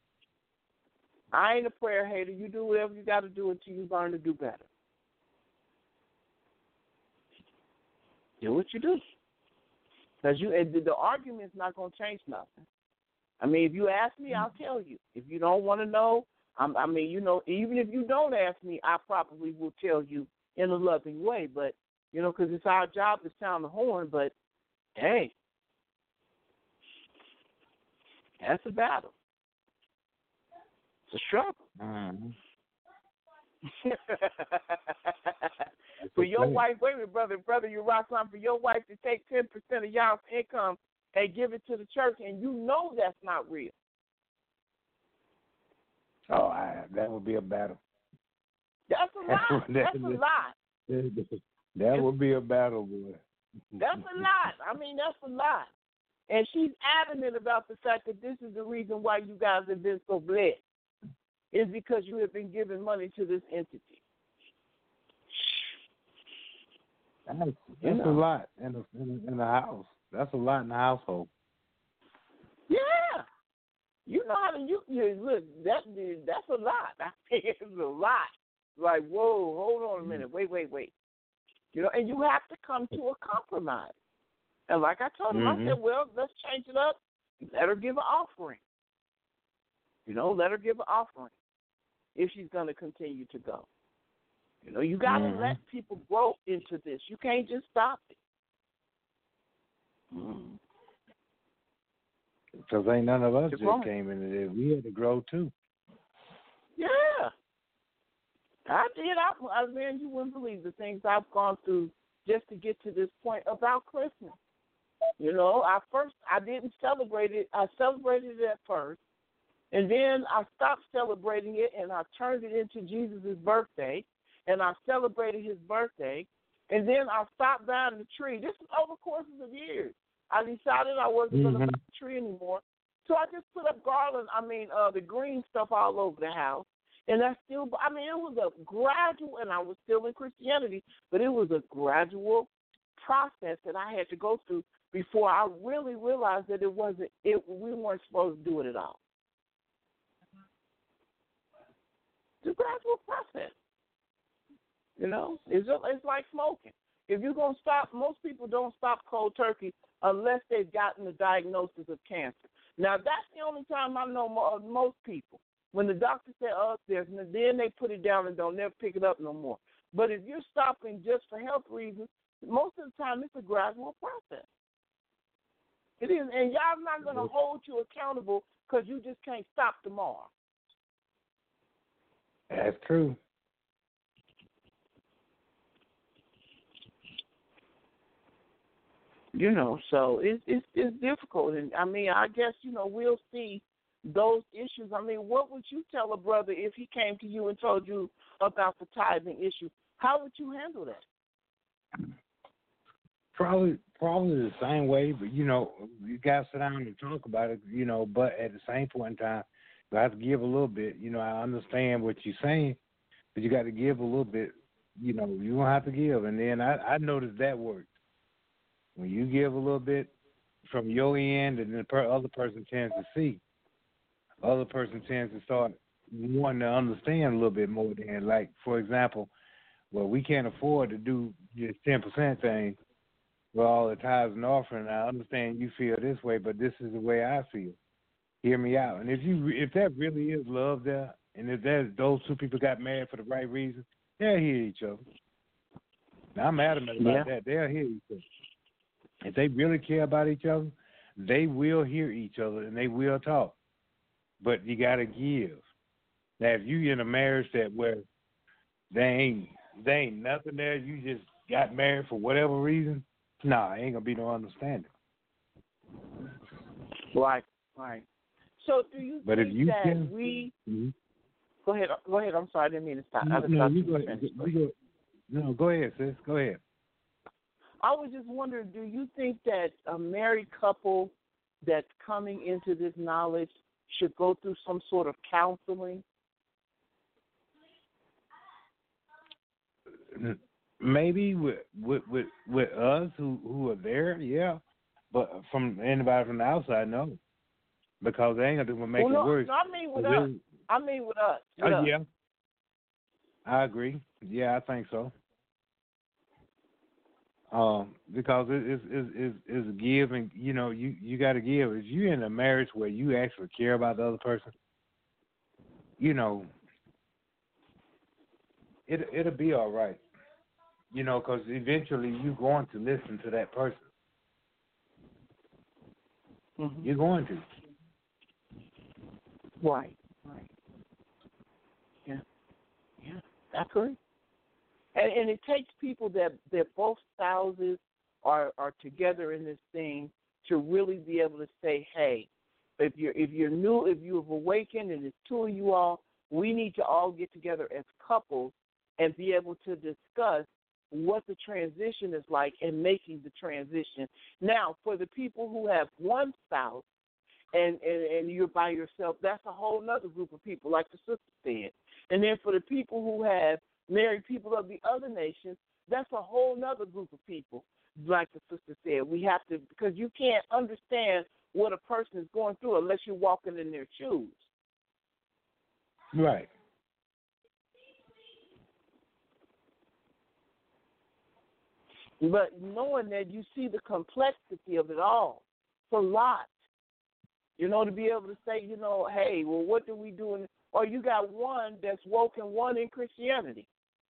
I ain't a prayer hater. You do whatever you got to do until you learn to do better. Do what you do. Because you, the argument's not going to change nothing. I mean, if you ask me, I'll tell you. If you don't want to know, I'm, I mean, you know, even if you don't ask me, I probably will tell you in a loving way. But, you know, because it's our job to sound the horn. But, hey, that's a battle. It's a struggle. Mm-hmm. For your wife, wait a minute, brother, brother, you're right, son, for your wife to take ten percent of y'all's income and give it to the church, and you know that's not real. Oh, I, that would be a battle. That's a lot. That's a lot. That would be a battle, boy. That's a lot. I mean, that's a lot. And she's adamant about the fact that this is the reason why you guys have been so blessed. Is because you have been giving money to this entity. That's, that's a lot in the, in, the, in the house. That's a lot in the household. Yeah. You know how to, you, you look, that, that's a lot. I mean, it's a lot. Like, whoa, hold on a minute. Wait, wait, wait. You know, and you have to come to a compromise. And like I told him, Mm-hmm. I said, well, let's change it up. Let her give an offering. You know, let her give an offering if she's going to continue to go. You know, you got to mm-hmm. let people grow into this. You can't just stop it. Mm. Because ain't none of us You're just growing. came into this. We had to grow too. Yeah. I did. I, I man, you wouldn't believe the things I've gone through just to get to this point about Christmas. You know, I first, I didn't celebrate it. I celebrated it at first. And then I stopped celebrating it, and I turned it into Jesus' birthday, and I celebrated his birthday. And then I stopped buying the tree. This is over courses of years. I decided I wasn't mm-hmm. going to buy the tree anymore. So I just put up garland, I mean, uh, the green stuff all over the house. And I still, I mean, it was a gradual, and I was still in Christianity, but it was a gradual process that I had to go through before I really realized that it wasn't, it, we weren't supposed to do it at all. It's a gradual process. You know, it's, it's like smoking. If you're going to stop, most people don't stop cold turkey unless they've gotten the diagnosis of cancer. Now, that's the only time I know mo- most people. When the doctor said, oh, there's, then they put it down and don't never pick it up no more. But if you're stopping just for health reasons, most of the time it's a gradual process. It is, and y'all not going to hold you accountable because you just can't stop tomorrow. That's true. You know, so it's it's it's difficult, and I mean, I guess you know we'll see those issues. I mean, what would you tell a brother if he came to you and told you about the tithing issue? How would you handle that? Probably, probably the same way, but you know, you got to sit down and talk about it. You know, but at the same point in time, you have to give a little bit. You know, I understand what you're saying, but you got to give a little bit. You know, you don't have to give, and then I, I noticed that works. When you give a little bit from your end, and the per- other person tends to see, other person tends to start wanting to understand a little bit more. Than like, for example, well, we can't afford to do this ten percent thing with all the tithes and offering. I understand you feel this way, but this is the way I feel. Hear me out. And if you, if that really is love there, and if there's those two people got married for the right reason, they'll hear each other. Now, I'm adamant about Yeah. that. They'll hear each other. If they really care about each other, they will hear each other and they will talk. But you got to give. Now, if you're in a marriage that where They ain't they ain't nothing there. You just got married for whatever reason. Nah, ain't gonna be no understanding. Right, right. So do you But if think you that can, we mm-hmm. go ahead? Go ahead. I'm sorry, I didn't mean to stop. I just no, thought you you go, were ahead, finished. you go. No, go ahead, sis. Go ahead. I was just wondering, do you think that a married couple that's coming into this knowledge should go through some sort of counseling? Maybe with with with, with us who, who are there, yeah. But from anybody from the outside, no, because they ain't gonna do what make well, no, it worse. No, I mean with They, us. I mean with us. With oh us. yeah, I agree. Yeah, I think so. Um, because it is is is is give and you know you you got to give. If you're in a marriage where you actually care about the other person, you know, it it'll be all right. You know, because eventually you're going to listen to that person. Mm-hmm. You're going to. Right. Right. Yeah. Yeah. That's correct. And, and it takes people that, that both spouses are, are together in this thing to really be able to say, hey, if you're if you're new, if you have awakened and it's two of you all, we need to all get together as couples and be able to discuss what the transition is like and making the transition. Now, for the people who have one spouse and, and, and you're by yourself, that's a whole other group of people, like the sister said. And then for the people who have married people of the other nations, that's a whole other group of people, like the sister said. We have to, because you can't understand what a person is going through unless you're walking in their shoes. Right. But knowing that you see the complexity of it all, it's a lot. You know, to be able to say, you know, hey, well, what do we do? In, or you got one that's woke and one in Christianity.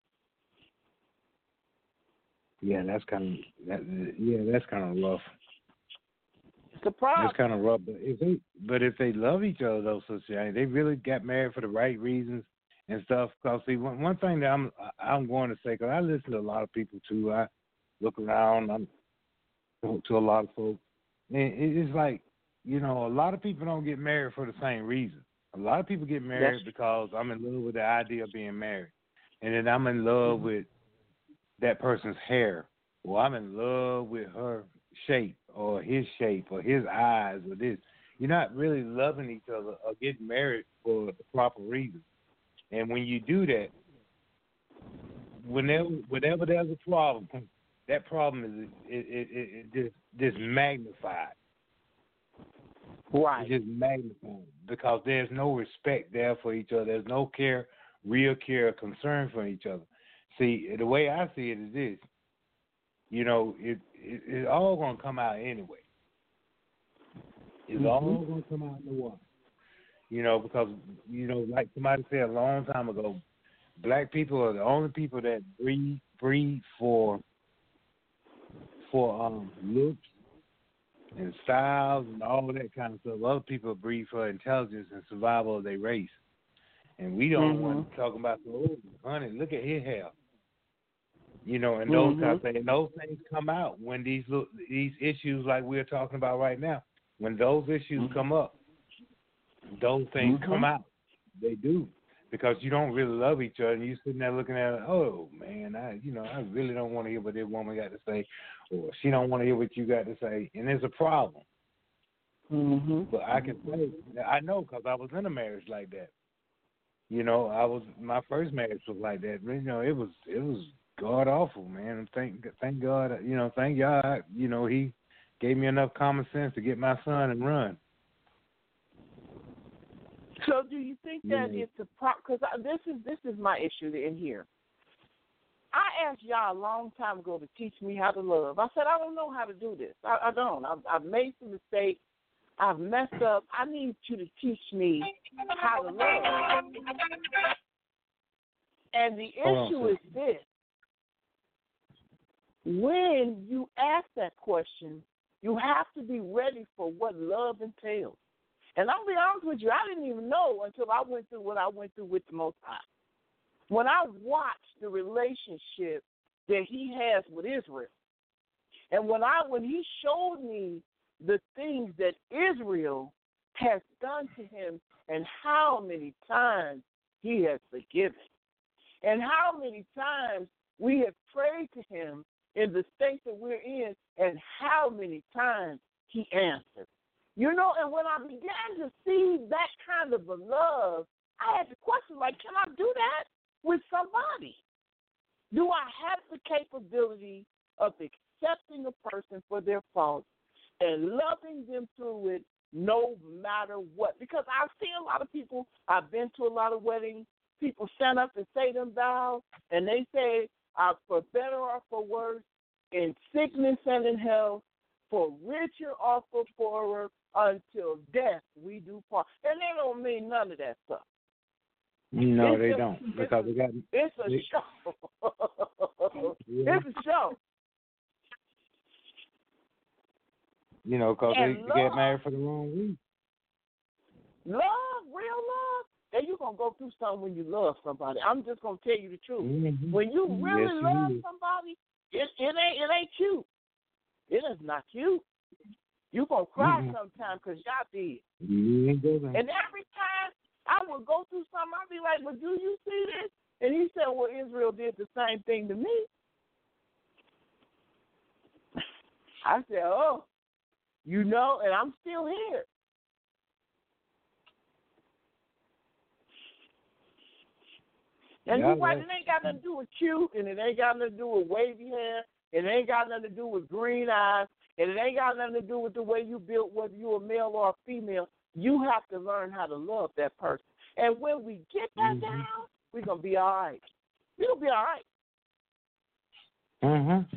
Yeah, that's kind of that, yeah, that's kind of rough. It's a problem. That's kind of rough. But if they but if they love each other, though, so they really got married for the right reasons and stuff. Because see, one, one thing that I'm I'm going to say, because I listen to a lot of people too. I look around, I'm to a lot of folks, and it's like, you know, a lot of people don't get married for the same reason. A lot of people get married yes. because I'm in love with the idea of being married, and then I'm in love mm-hmm. with that person's hair, or I'm in love with her shape, or his shape, or his eyes, or this. You're not really loving each other or getting married for the proper reason. And when you do that, whenever whenever there's a problem, that problem is it, it, it, it just just magnified. Right. It's just magnified because there's no respect there for each other. There's no care, real care, or concern for each other. See, the way I see it is this. You know, it, it it's all gonna come out anyway. It's mm-hmm. all gonna come out in the water. You know, because you know, like somebody said a long time ago, black people are the only people that breed breed for for um looks and styles and all that kind of stuff. Other people breed for intelligence and survival of their race. And we don't mm-hmm. want to talk about, oh, honey, look at his hair. You know, and those mm-hmm. kind of things. And those things come out when these these issues like we're talking about right now. When those issues mm-hmm. come up, those things mm-hmm. come out. They do. Because you don't really love each other, and you're sitting there looking at it, oh, man, I, you know, I really don't want to hear what this woman got to say, or she don't want to hear what you got to say, and there's a problem. Mm-hmm. But I can say, I know because I was in a marriage like that. You know, I was, my first marriage was like that. You know, it was, it was god awful, man. Thank, thank God, you know, thank God, you know, he gave me enough common sense to get my son and run. So, do you think that mm-hmm. it's a problem? Because this is this is my issue in here. I asked y'all a long time ago to teach me how to love. I said I don't know how to do this. I, I don't. I've, I've made some mistakes. I've messed up. I need you to teach me how to love. And the issue is this: when you ask that question, you have to be ready for what love entails. And I'll be honest with you, I didn't even know until I went through what I went through with the Most High. when I watch the relationship that he has with Israel, and when I when he showed me the things that Israel has done to him and how many times he has forgiven, and how many times we have prayed to him in the state that we're in, and how many times he answered. You know, and when I began to see that kind of a love, I had the question, like, can I do that with somebody? Do I have the capability of accepting a person for their faults and loving them through it no matter what? Because I see a lot of people, I've been to a lot of weddings, people stand up and say them vows, and they say, uh, for better or for worse, in sickness and in health, for richer or for poorer, until death we do part. And they don't mean none of that stuff. No, it's they just, don't. Because they got. It's a they, show. yeah. It's a show. You know, because they, And they get love- married for the wrong reason. Love, real love, and you're going to go through something when you love somebody. I'm just going to tell you the truth. Mm-hmm. When you really Yes, love you somebody, it, it ain't it ain't cute. It is not cute. You're going to cry mm-hmm. sometime because y'all did. You ain't go there. And every time I would go through something, I'd be like, well, do you see this? And he said, well, Israel did the same thing to me. I said, oh, you know, and I'm still here. And Yeah, you're right, yeah. it ain't got nothing to do with cute, and it ain't got nothing to do with wavy hair, and it ain't got nothing to do with green eyes, and it ain't got nothing to do with the way you built, whether you're a male or a female. You have to learn how to love that person. And when we get that Mm-hmm. down, we're going to be all right. We're going to be all right. Mm-hmm.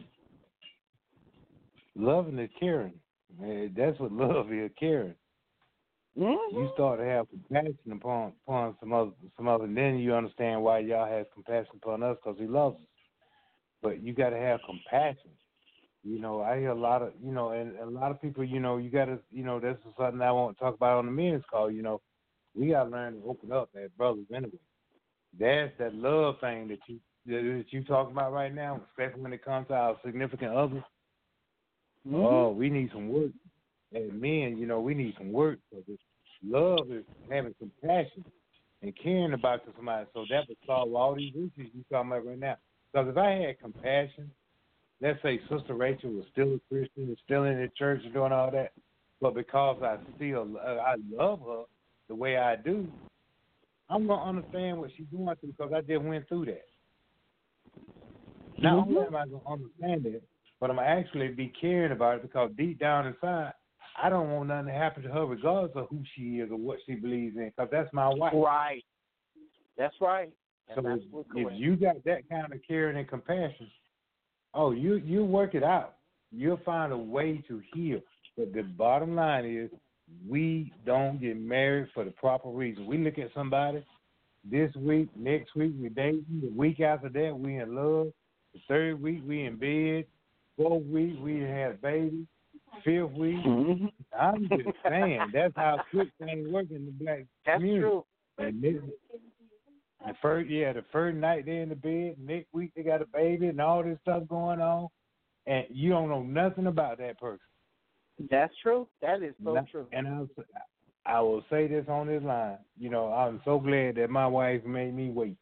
Loving is caring. Man, that's what love is, caring. Mm-hmm. You start to have compassion upon upon some other some other, and then you understand why y'all has compassion upon us, because he loves us. But you got to have compassion. You know, I hear a lot of, you know, and a lot of people, you know, you got to, you know, this is something I want to talk about on the men's call. You know, we got to learn to open up as brothers anyway. That's that love thing that you that you talking about right now, especially when it comes to our significant others. Mm-hmm. Oh, we need some work. As men, you know, we need some work. Because love is having compassion and caring about somebody. So that would solve all these issues you're talking about right now. Because if I had compassion, let's say Sister Rachel was still a Christian and still in the church and doing all that, but because I still I love her the way I do, I'm gonna understand what she's going through because I just went through that. Not Mm-hmm. only am I gonna understand it, but I'm gonna actually be caring about it because deep down inside, I don't want nothing to happen to her, regardless of who she is or what she believes in, because that's my wife. Right. That's right. So That's if, absolutely correct. if you got that kind of caring and compassion, oh, you you work it out. You'll find a way to heal. But the bottom line is, we don't get married for the proper reason. We look at somebody this week, next week we dating, the week after that we in love, the third week we in bed, fourth week we had a baby, fifth week. Mm-hmm. I'm just saying that's how quick things work in the black That's community. true. And this, the first, yeah, the first night they're in the bed, next week they got a baby and all this stuff going on, and you don't know nothing about that person. That's true. That is so Not- true. And I, was, I will say this on this line. You know, I'm so glad that my wife made me wait,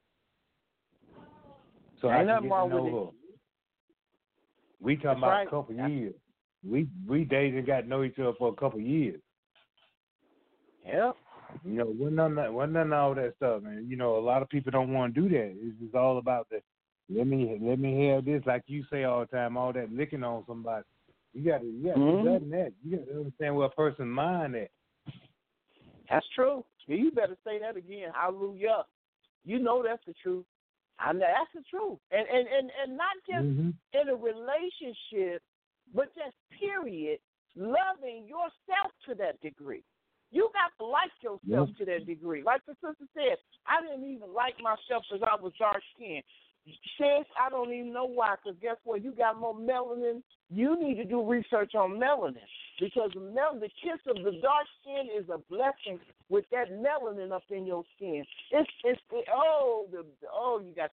so Ain't I nothing can get to wrong with know it. her. We talking That's about right. a couple That's- years. We we dated and got to know each other for a couple years. Yep. You know, wasn't none of, wasn't none of all that stuff, man. You know, a lot of people don't want to do that. It's just all about the let me let me have this, like you say all the time, all that licking on somebody. You got to you got to Mhm. do better than that. You got to understand where a person's mind at. That's true. Yeah, you better say that again. Hallelujah. You know that's the truth. I know that's the truth. And and, and, and not just Mm-hmm. in a relationship, but just period, loving yourself to that degree. You got to like yourself Yep. to that degree. Like the sister said, I didn't even like myself because I was dark skinned. Sis, I don't even know why, because guess what? You got more melanin. You need to do research on melanin, because the, mel- the kiss of the dark skin is a blessing with that melanin up in your skin. It's, it's, it, oh, the, oh, you got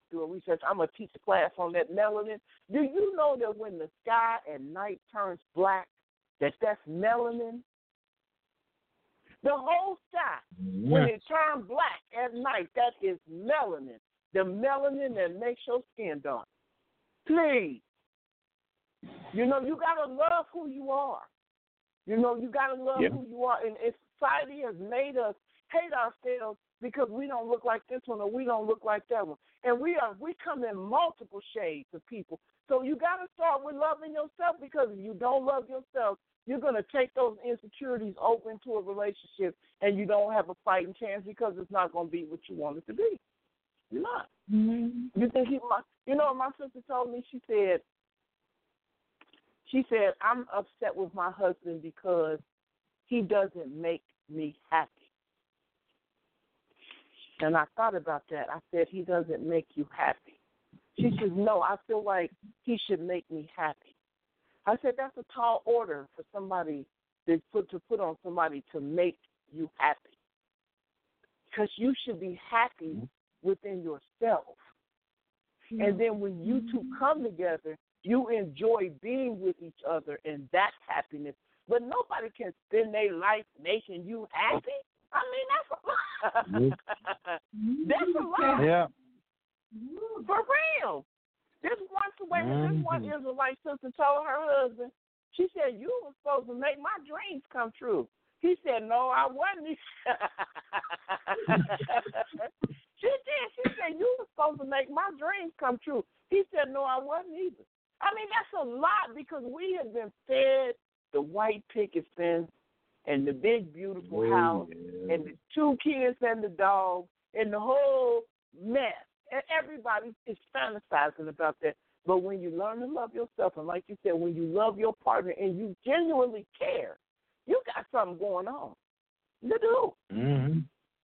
I'm going to teach a class on that melanin. Do you know that when the sky at night turns black, that that's melanin? The whole sky, Yeah. when it turns black at night, that is melanin. The melanin that makes your skin dark. Please. You know, you got to love who you are. You know, you got to love Yeah. who you are. And if society has made us hate ourselves because we don't look like this one or we don't look like that one. And we are we come in multiple shades of people. So you got to start with loving yourself, because if you don't love yourself, you're going to take those insecurities over into a relationship and you don't have a fighting chance, because it's not going to be what you want it to be. You're not. Mm-hmm. You think he, my, you know what my sister told me? She said, she said, I'm upset with my husband because he doesn't make me happy. And I thought about that. I said, he doesn't make you happy. She says, no, I feel like he should make me happy. I said, that's a tall order for somebody to put, to put on somebody to make you happy. Because you should be happy within yourself. And then when you two come together, you enjoy being with each other, and that's happiness. But nobody can spend their life making you happy. I mean, that's a lot. That's a lot. Yeah. For real. This one, wait, mm-hmm. this one Israelite sister told her husband, she said, you were supposed to make my dreams come true. He said, no, I wasn't. She did. She said, you were supposed to make my dreams come true. He said, no, I wasn't either. I mean, that's a lot, because we have been fed the white picket fence and the big, beautiful oh, house yeah. and the two kids and the dog and the whole mess. And everybody is fantasizing about that. But when you learn to love yourself, and like you said, when you love your partner and you genuinely care, you got something going on. You do. Mm-hmm.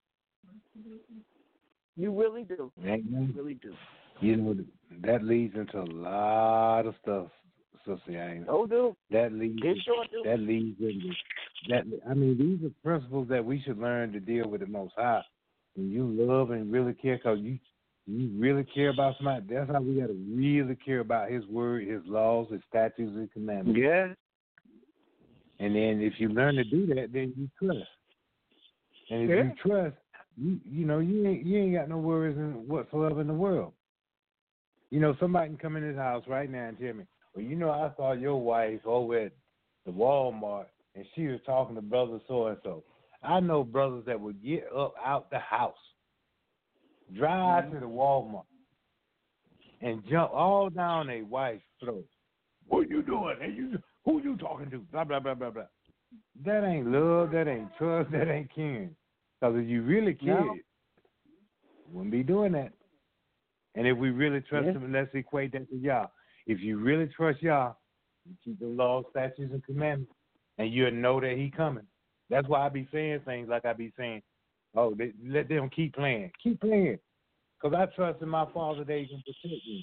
You really do. Mm-hmm. You really do. You know, that leads into a lot of stuff, Sister Yang. Oh, do. That leads. It sure do. That leads into that. I mean, these are principles that we should learn to deal with the Most High. When you love and really care, because you you really care about somebody. That's how we got to really care about His word, His laws, His statutes, and commandments. Yeah. And then if you learn to do that, then you trust. And if yeah. you trust, you you know you ain't you ain't got no worries in whatsoever in the world. You know, somebody can come in this house right now and tell me, well, you know, I saw your wife over at the Walmart and she was talking to brother so-and-so. I know brothers that would get up out the house, drive mm-hmm. to the Walmart, and jump all down a wife's throat. What you doing? And you, who you talking to? Blah, blah, blah, blah, blah. That ain't love. That ain't trust. That ain't caring. Because if you really cared, no. you wouldn't be doing that. And if we really trust yeah. Him, let's equate that to Yah. If you really trust Yah, you keep the laws, statutes, and commandments, and you'll know that He coming. That's why I be saying things like I be saying, oh, they, let them keep playing. Keep playing. Because I trust in my Father that He can protect me.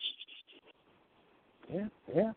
Yeah, yeah.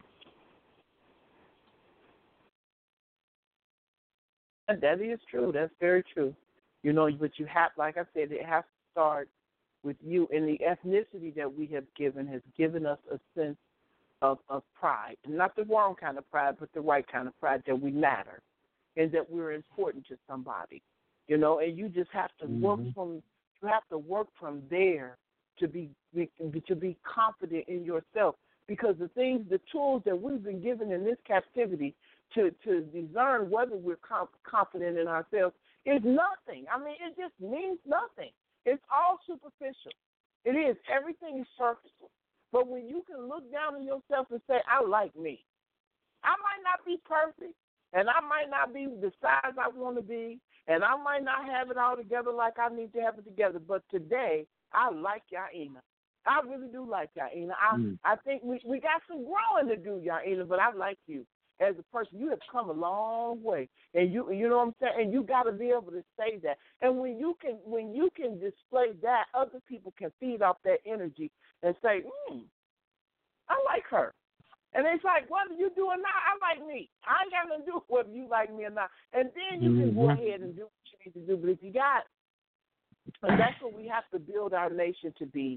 That is true. That's very true. You know, but you have, like I said, it has to start with you. And the ethnicity that we have given has given us a sense of, of pride. Not the wrong kind of pride, but the right kind of pride, that we matter and that we're important to somebody. You know, and you just have to mm-hmm. work from you have to work from there to be, be to be confident in yourself. Because the things, the tools that we've been given in this captivity to, to discern whether we're com- confident in ourselves is nothing. I mean, it just means nothing. It's all superficial. It is. Everything is surface. But when you can look down on yourself and say, I like me. I might not be perfect, and I might not be the size I want to be, and I might not have it all together like I need to have it together, but today I like Yaina. I really do like Yaina. I mm. I think we, we got some growing to do, Yaina, but I like you. As a person, you have come a long way, and you you know what I'm saying. And you got to be able to say that. And when you can when you can display that, other people can feed off that energy and say, hmm, I like her. And it's like, what are you doing now? I like me. I ain't got nothing to do with whether you like me or not. And then you can go ahead and do what you need to do. But if you got, and that's what we have to build our nation to be,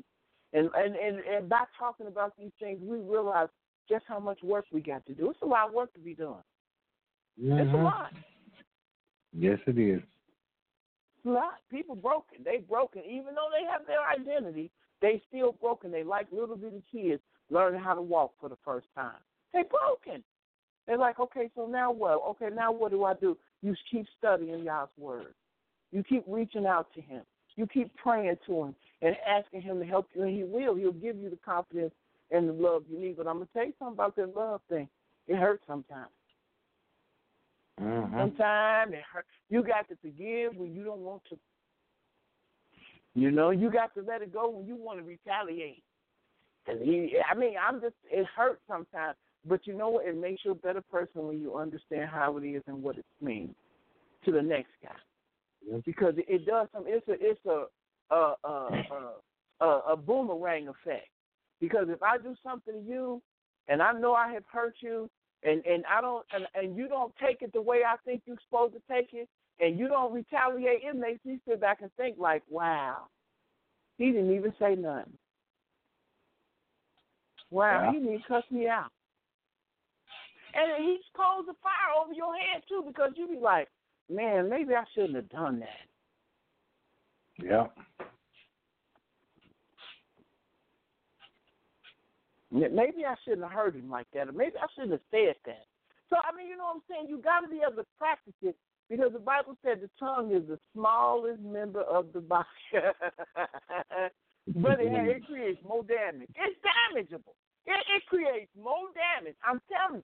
And, and, and, and by talking about these things, we realize just how much work we got to do. It's a lot of work to be done. Mm-hmm. It's a lot. Yes, it is. It's a lot. People broken. They broken. Even though they have their identity, they still broken. They like little bitty kids learning how to walk for the first time. They broken. They're like, okay, so now what? Okay, now what do I do? You keep studying God's word. You keep reaching out to him. You keep praying to him and asking him to help you, and he will. He'll give you the confidence and the love you need. But I'm going to tell you something about that love thing. It hurts sometimes. Mm-hmm. Sometimes it hurts. You got to forgive when you don't want to. You know, you got to let it go when you want to retaliate. And he, I mean, I'm just, it hurts sometimes. But you know what? It makes you a better person when you understand how it is and what it means to the next guy. Yeah. Because it, it does something. It's a, it's a, a, a, a, a boomerang effect. Because if I do something to you, and I know I have hurt you, and, and I don't, and, and you don't take it the way I think you're supposed to take it, and you don't retaliate, it makes me sit back and think like, wow, he didn't even say nothing. Wow, yeah. he didn't even cuss me out. And he's coals of fire over your head, too, because you be like, man, maybe I shouldn't have done that. Yeah. Maybe I shouldn't have hurt him like that, or maybe I shouldn't have said that. So, I mean, you know what I'm saying? You got to be able to practice it, because the Bible said the tongue is the smallest member of the body. But it, it creates more damage. It's damageable. It, it creates more damage. I'm telling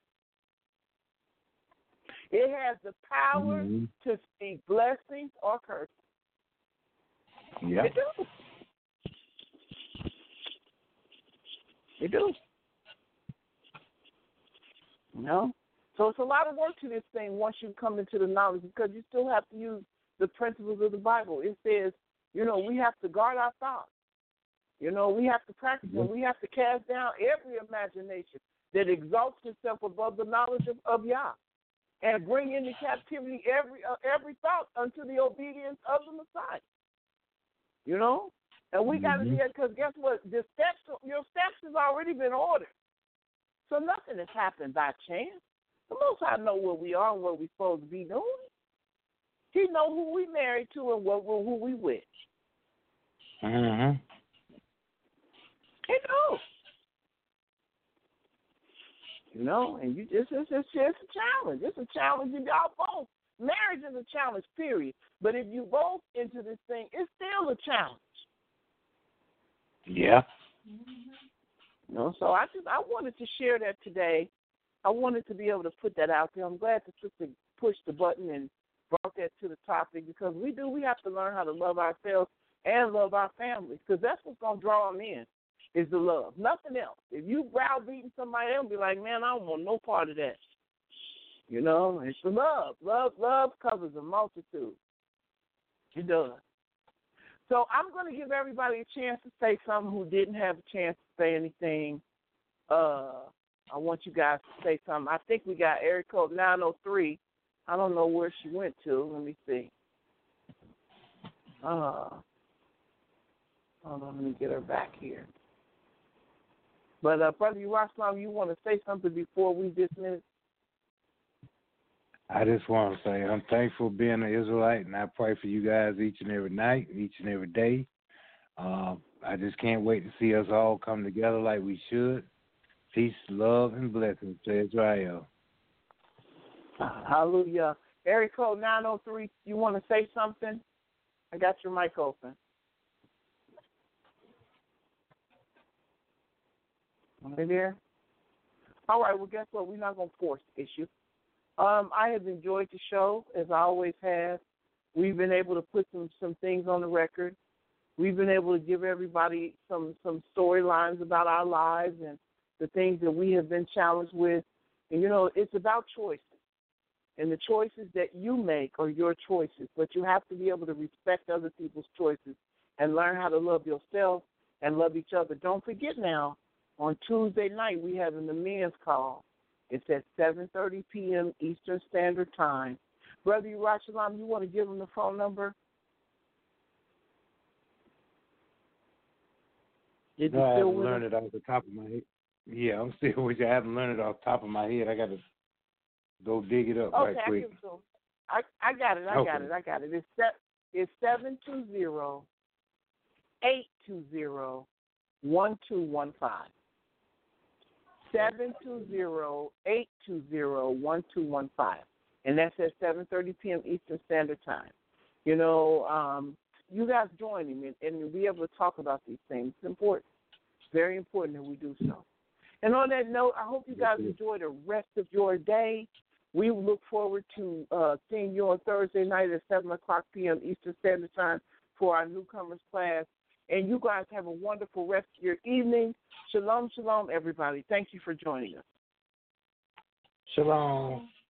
you. It has the power mm-hmm. to speak blessings or curses. Yeah. It do. It do. You know? So it's a lot of work to this thing once you come into the knowledge, because you still have to use the principles of the Bible. It says, you know, we have to guard our thoughts. You know, we have to practice them. We have to cast down every imagination that exalts itself above the knowledge of, of Yah, and bring into captivity every uh, every thought unto the obedience of the Messiah. You know? And we got to do that, because guess what? The steps, your steps has already been ordered. So nothing has happened by chance. The Most High know where we are and what we're supposed to be doing. He know who we married to and what who we with. Mm-hmm. He knows. You know, and you just it's, it's, it's a challenge. It's a challenge in y'all both. Marriage is a challenge, period. But if you both into this thing, it's still a challenge. Yeah. You know, so I just I wanted to share that today. I wanted to be able to put that out there. I'm glad the sister pushed the button and brought that to the topic, because we do. We have to learn how to love ourselves and love our families, because that's what's going to draw them in, is the love. Nothing else. If you browbeating somebody, they'll be like, man, I don't want no part of that. You know, it's the love. Love, love covers a multitude. It does. So I'm going to give everybody a chance to say something who didn't have a chance to say anything. Uh, I want you guys to say something. I think we got area code nine oh three. I don't know where she went to. Let me see. Uh, hold on, let me get her back here. But, uh, Brother Yerushalayim, you want to say something before we dismiss? I just want to say I'm thankful being an Israelite, and I pray for you guys each and every night, each and every day. Uh, I just can't wait to see us all come together like we should. Peace, love, and blessings to Israel. Hallelujah. Area code nine oh three, you want to say something? I got your mic open. Are you there? All right, well, guess what? We're not going to force the issue. Um, I have enjoyed the show, as I always have. We've been able to put some, some things on the record. We've been able to give everybody some, some storylines about our lives and the things that we have been challenged with. And, you know, it's about choices. And the choices that you make are your choices. But you have to be able to respect other people's choices and learn how to love yourself and love each other. Don't forget now, on Tuesday night, we have the men's call. It's at seven thirty p.m. Eastern Standard Time. Brother Yerushalayim, you want to give them the phone number? Did No, you I still haven't with learned us? it off the top of my head. Yeah, I'm still with you. I haven't learned it off the top of my head. I got to go dig it up Okay, right I quick. can so I I got it. I got Okay. it. I got it. It's se- it's seven two zero eight two zero one two one five. Seven two zero eight two zero one two one five, and that's at seven thirty p.m. Eastern Standard Time. You know, um, you guys join him and, and be able to talk about these things. It's important. It's very important that we do so. And on that note, I hope you guys enjoy the rest of your day. We look forward to uh, seeing you on Thursday night at seven o'clock p.m. Eastern Standard Time for our newcomers class. And you guys have a wonderful rest of your evening. Shalom, shalom, everybody. Thank you for joining us. Shalom.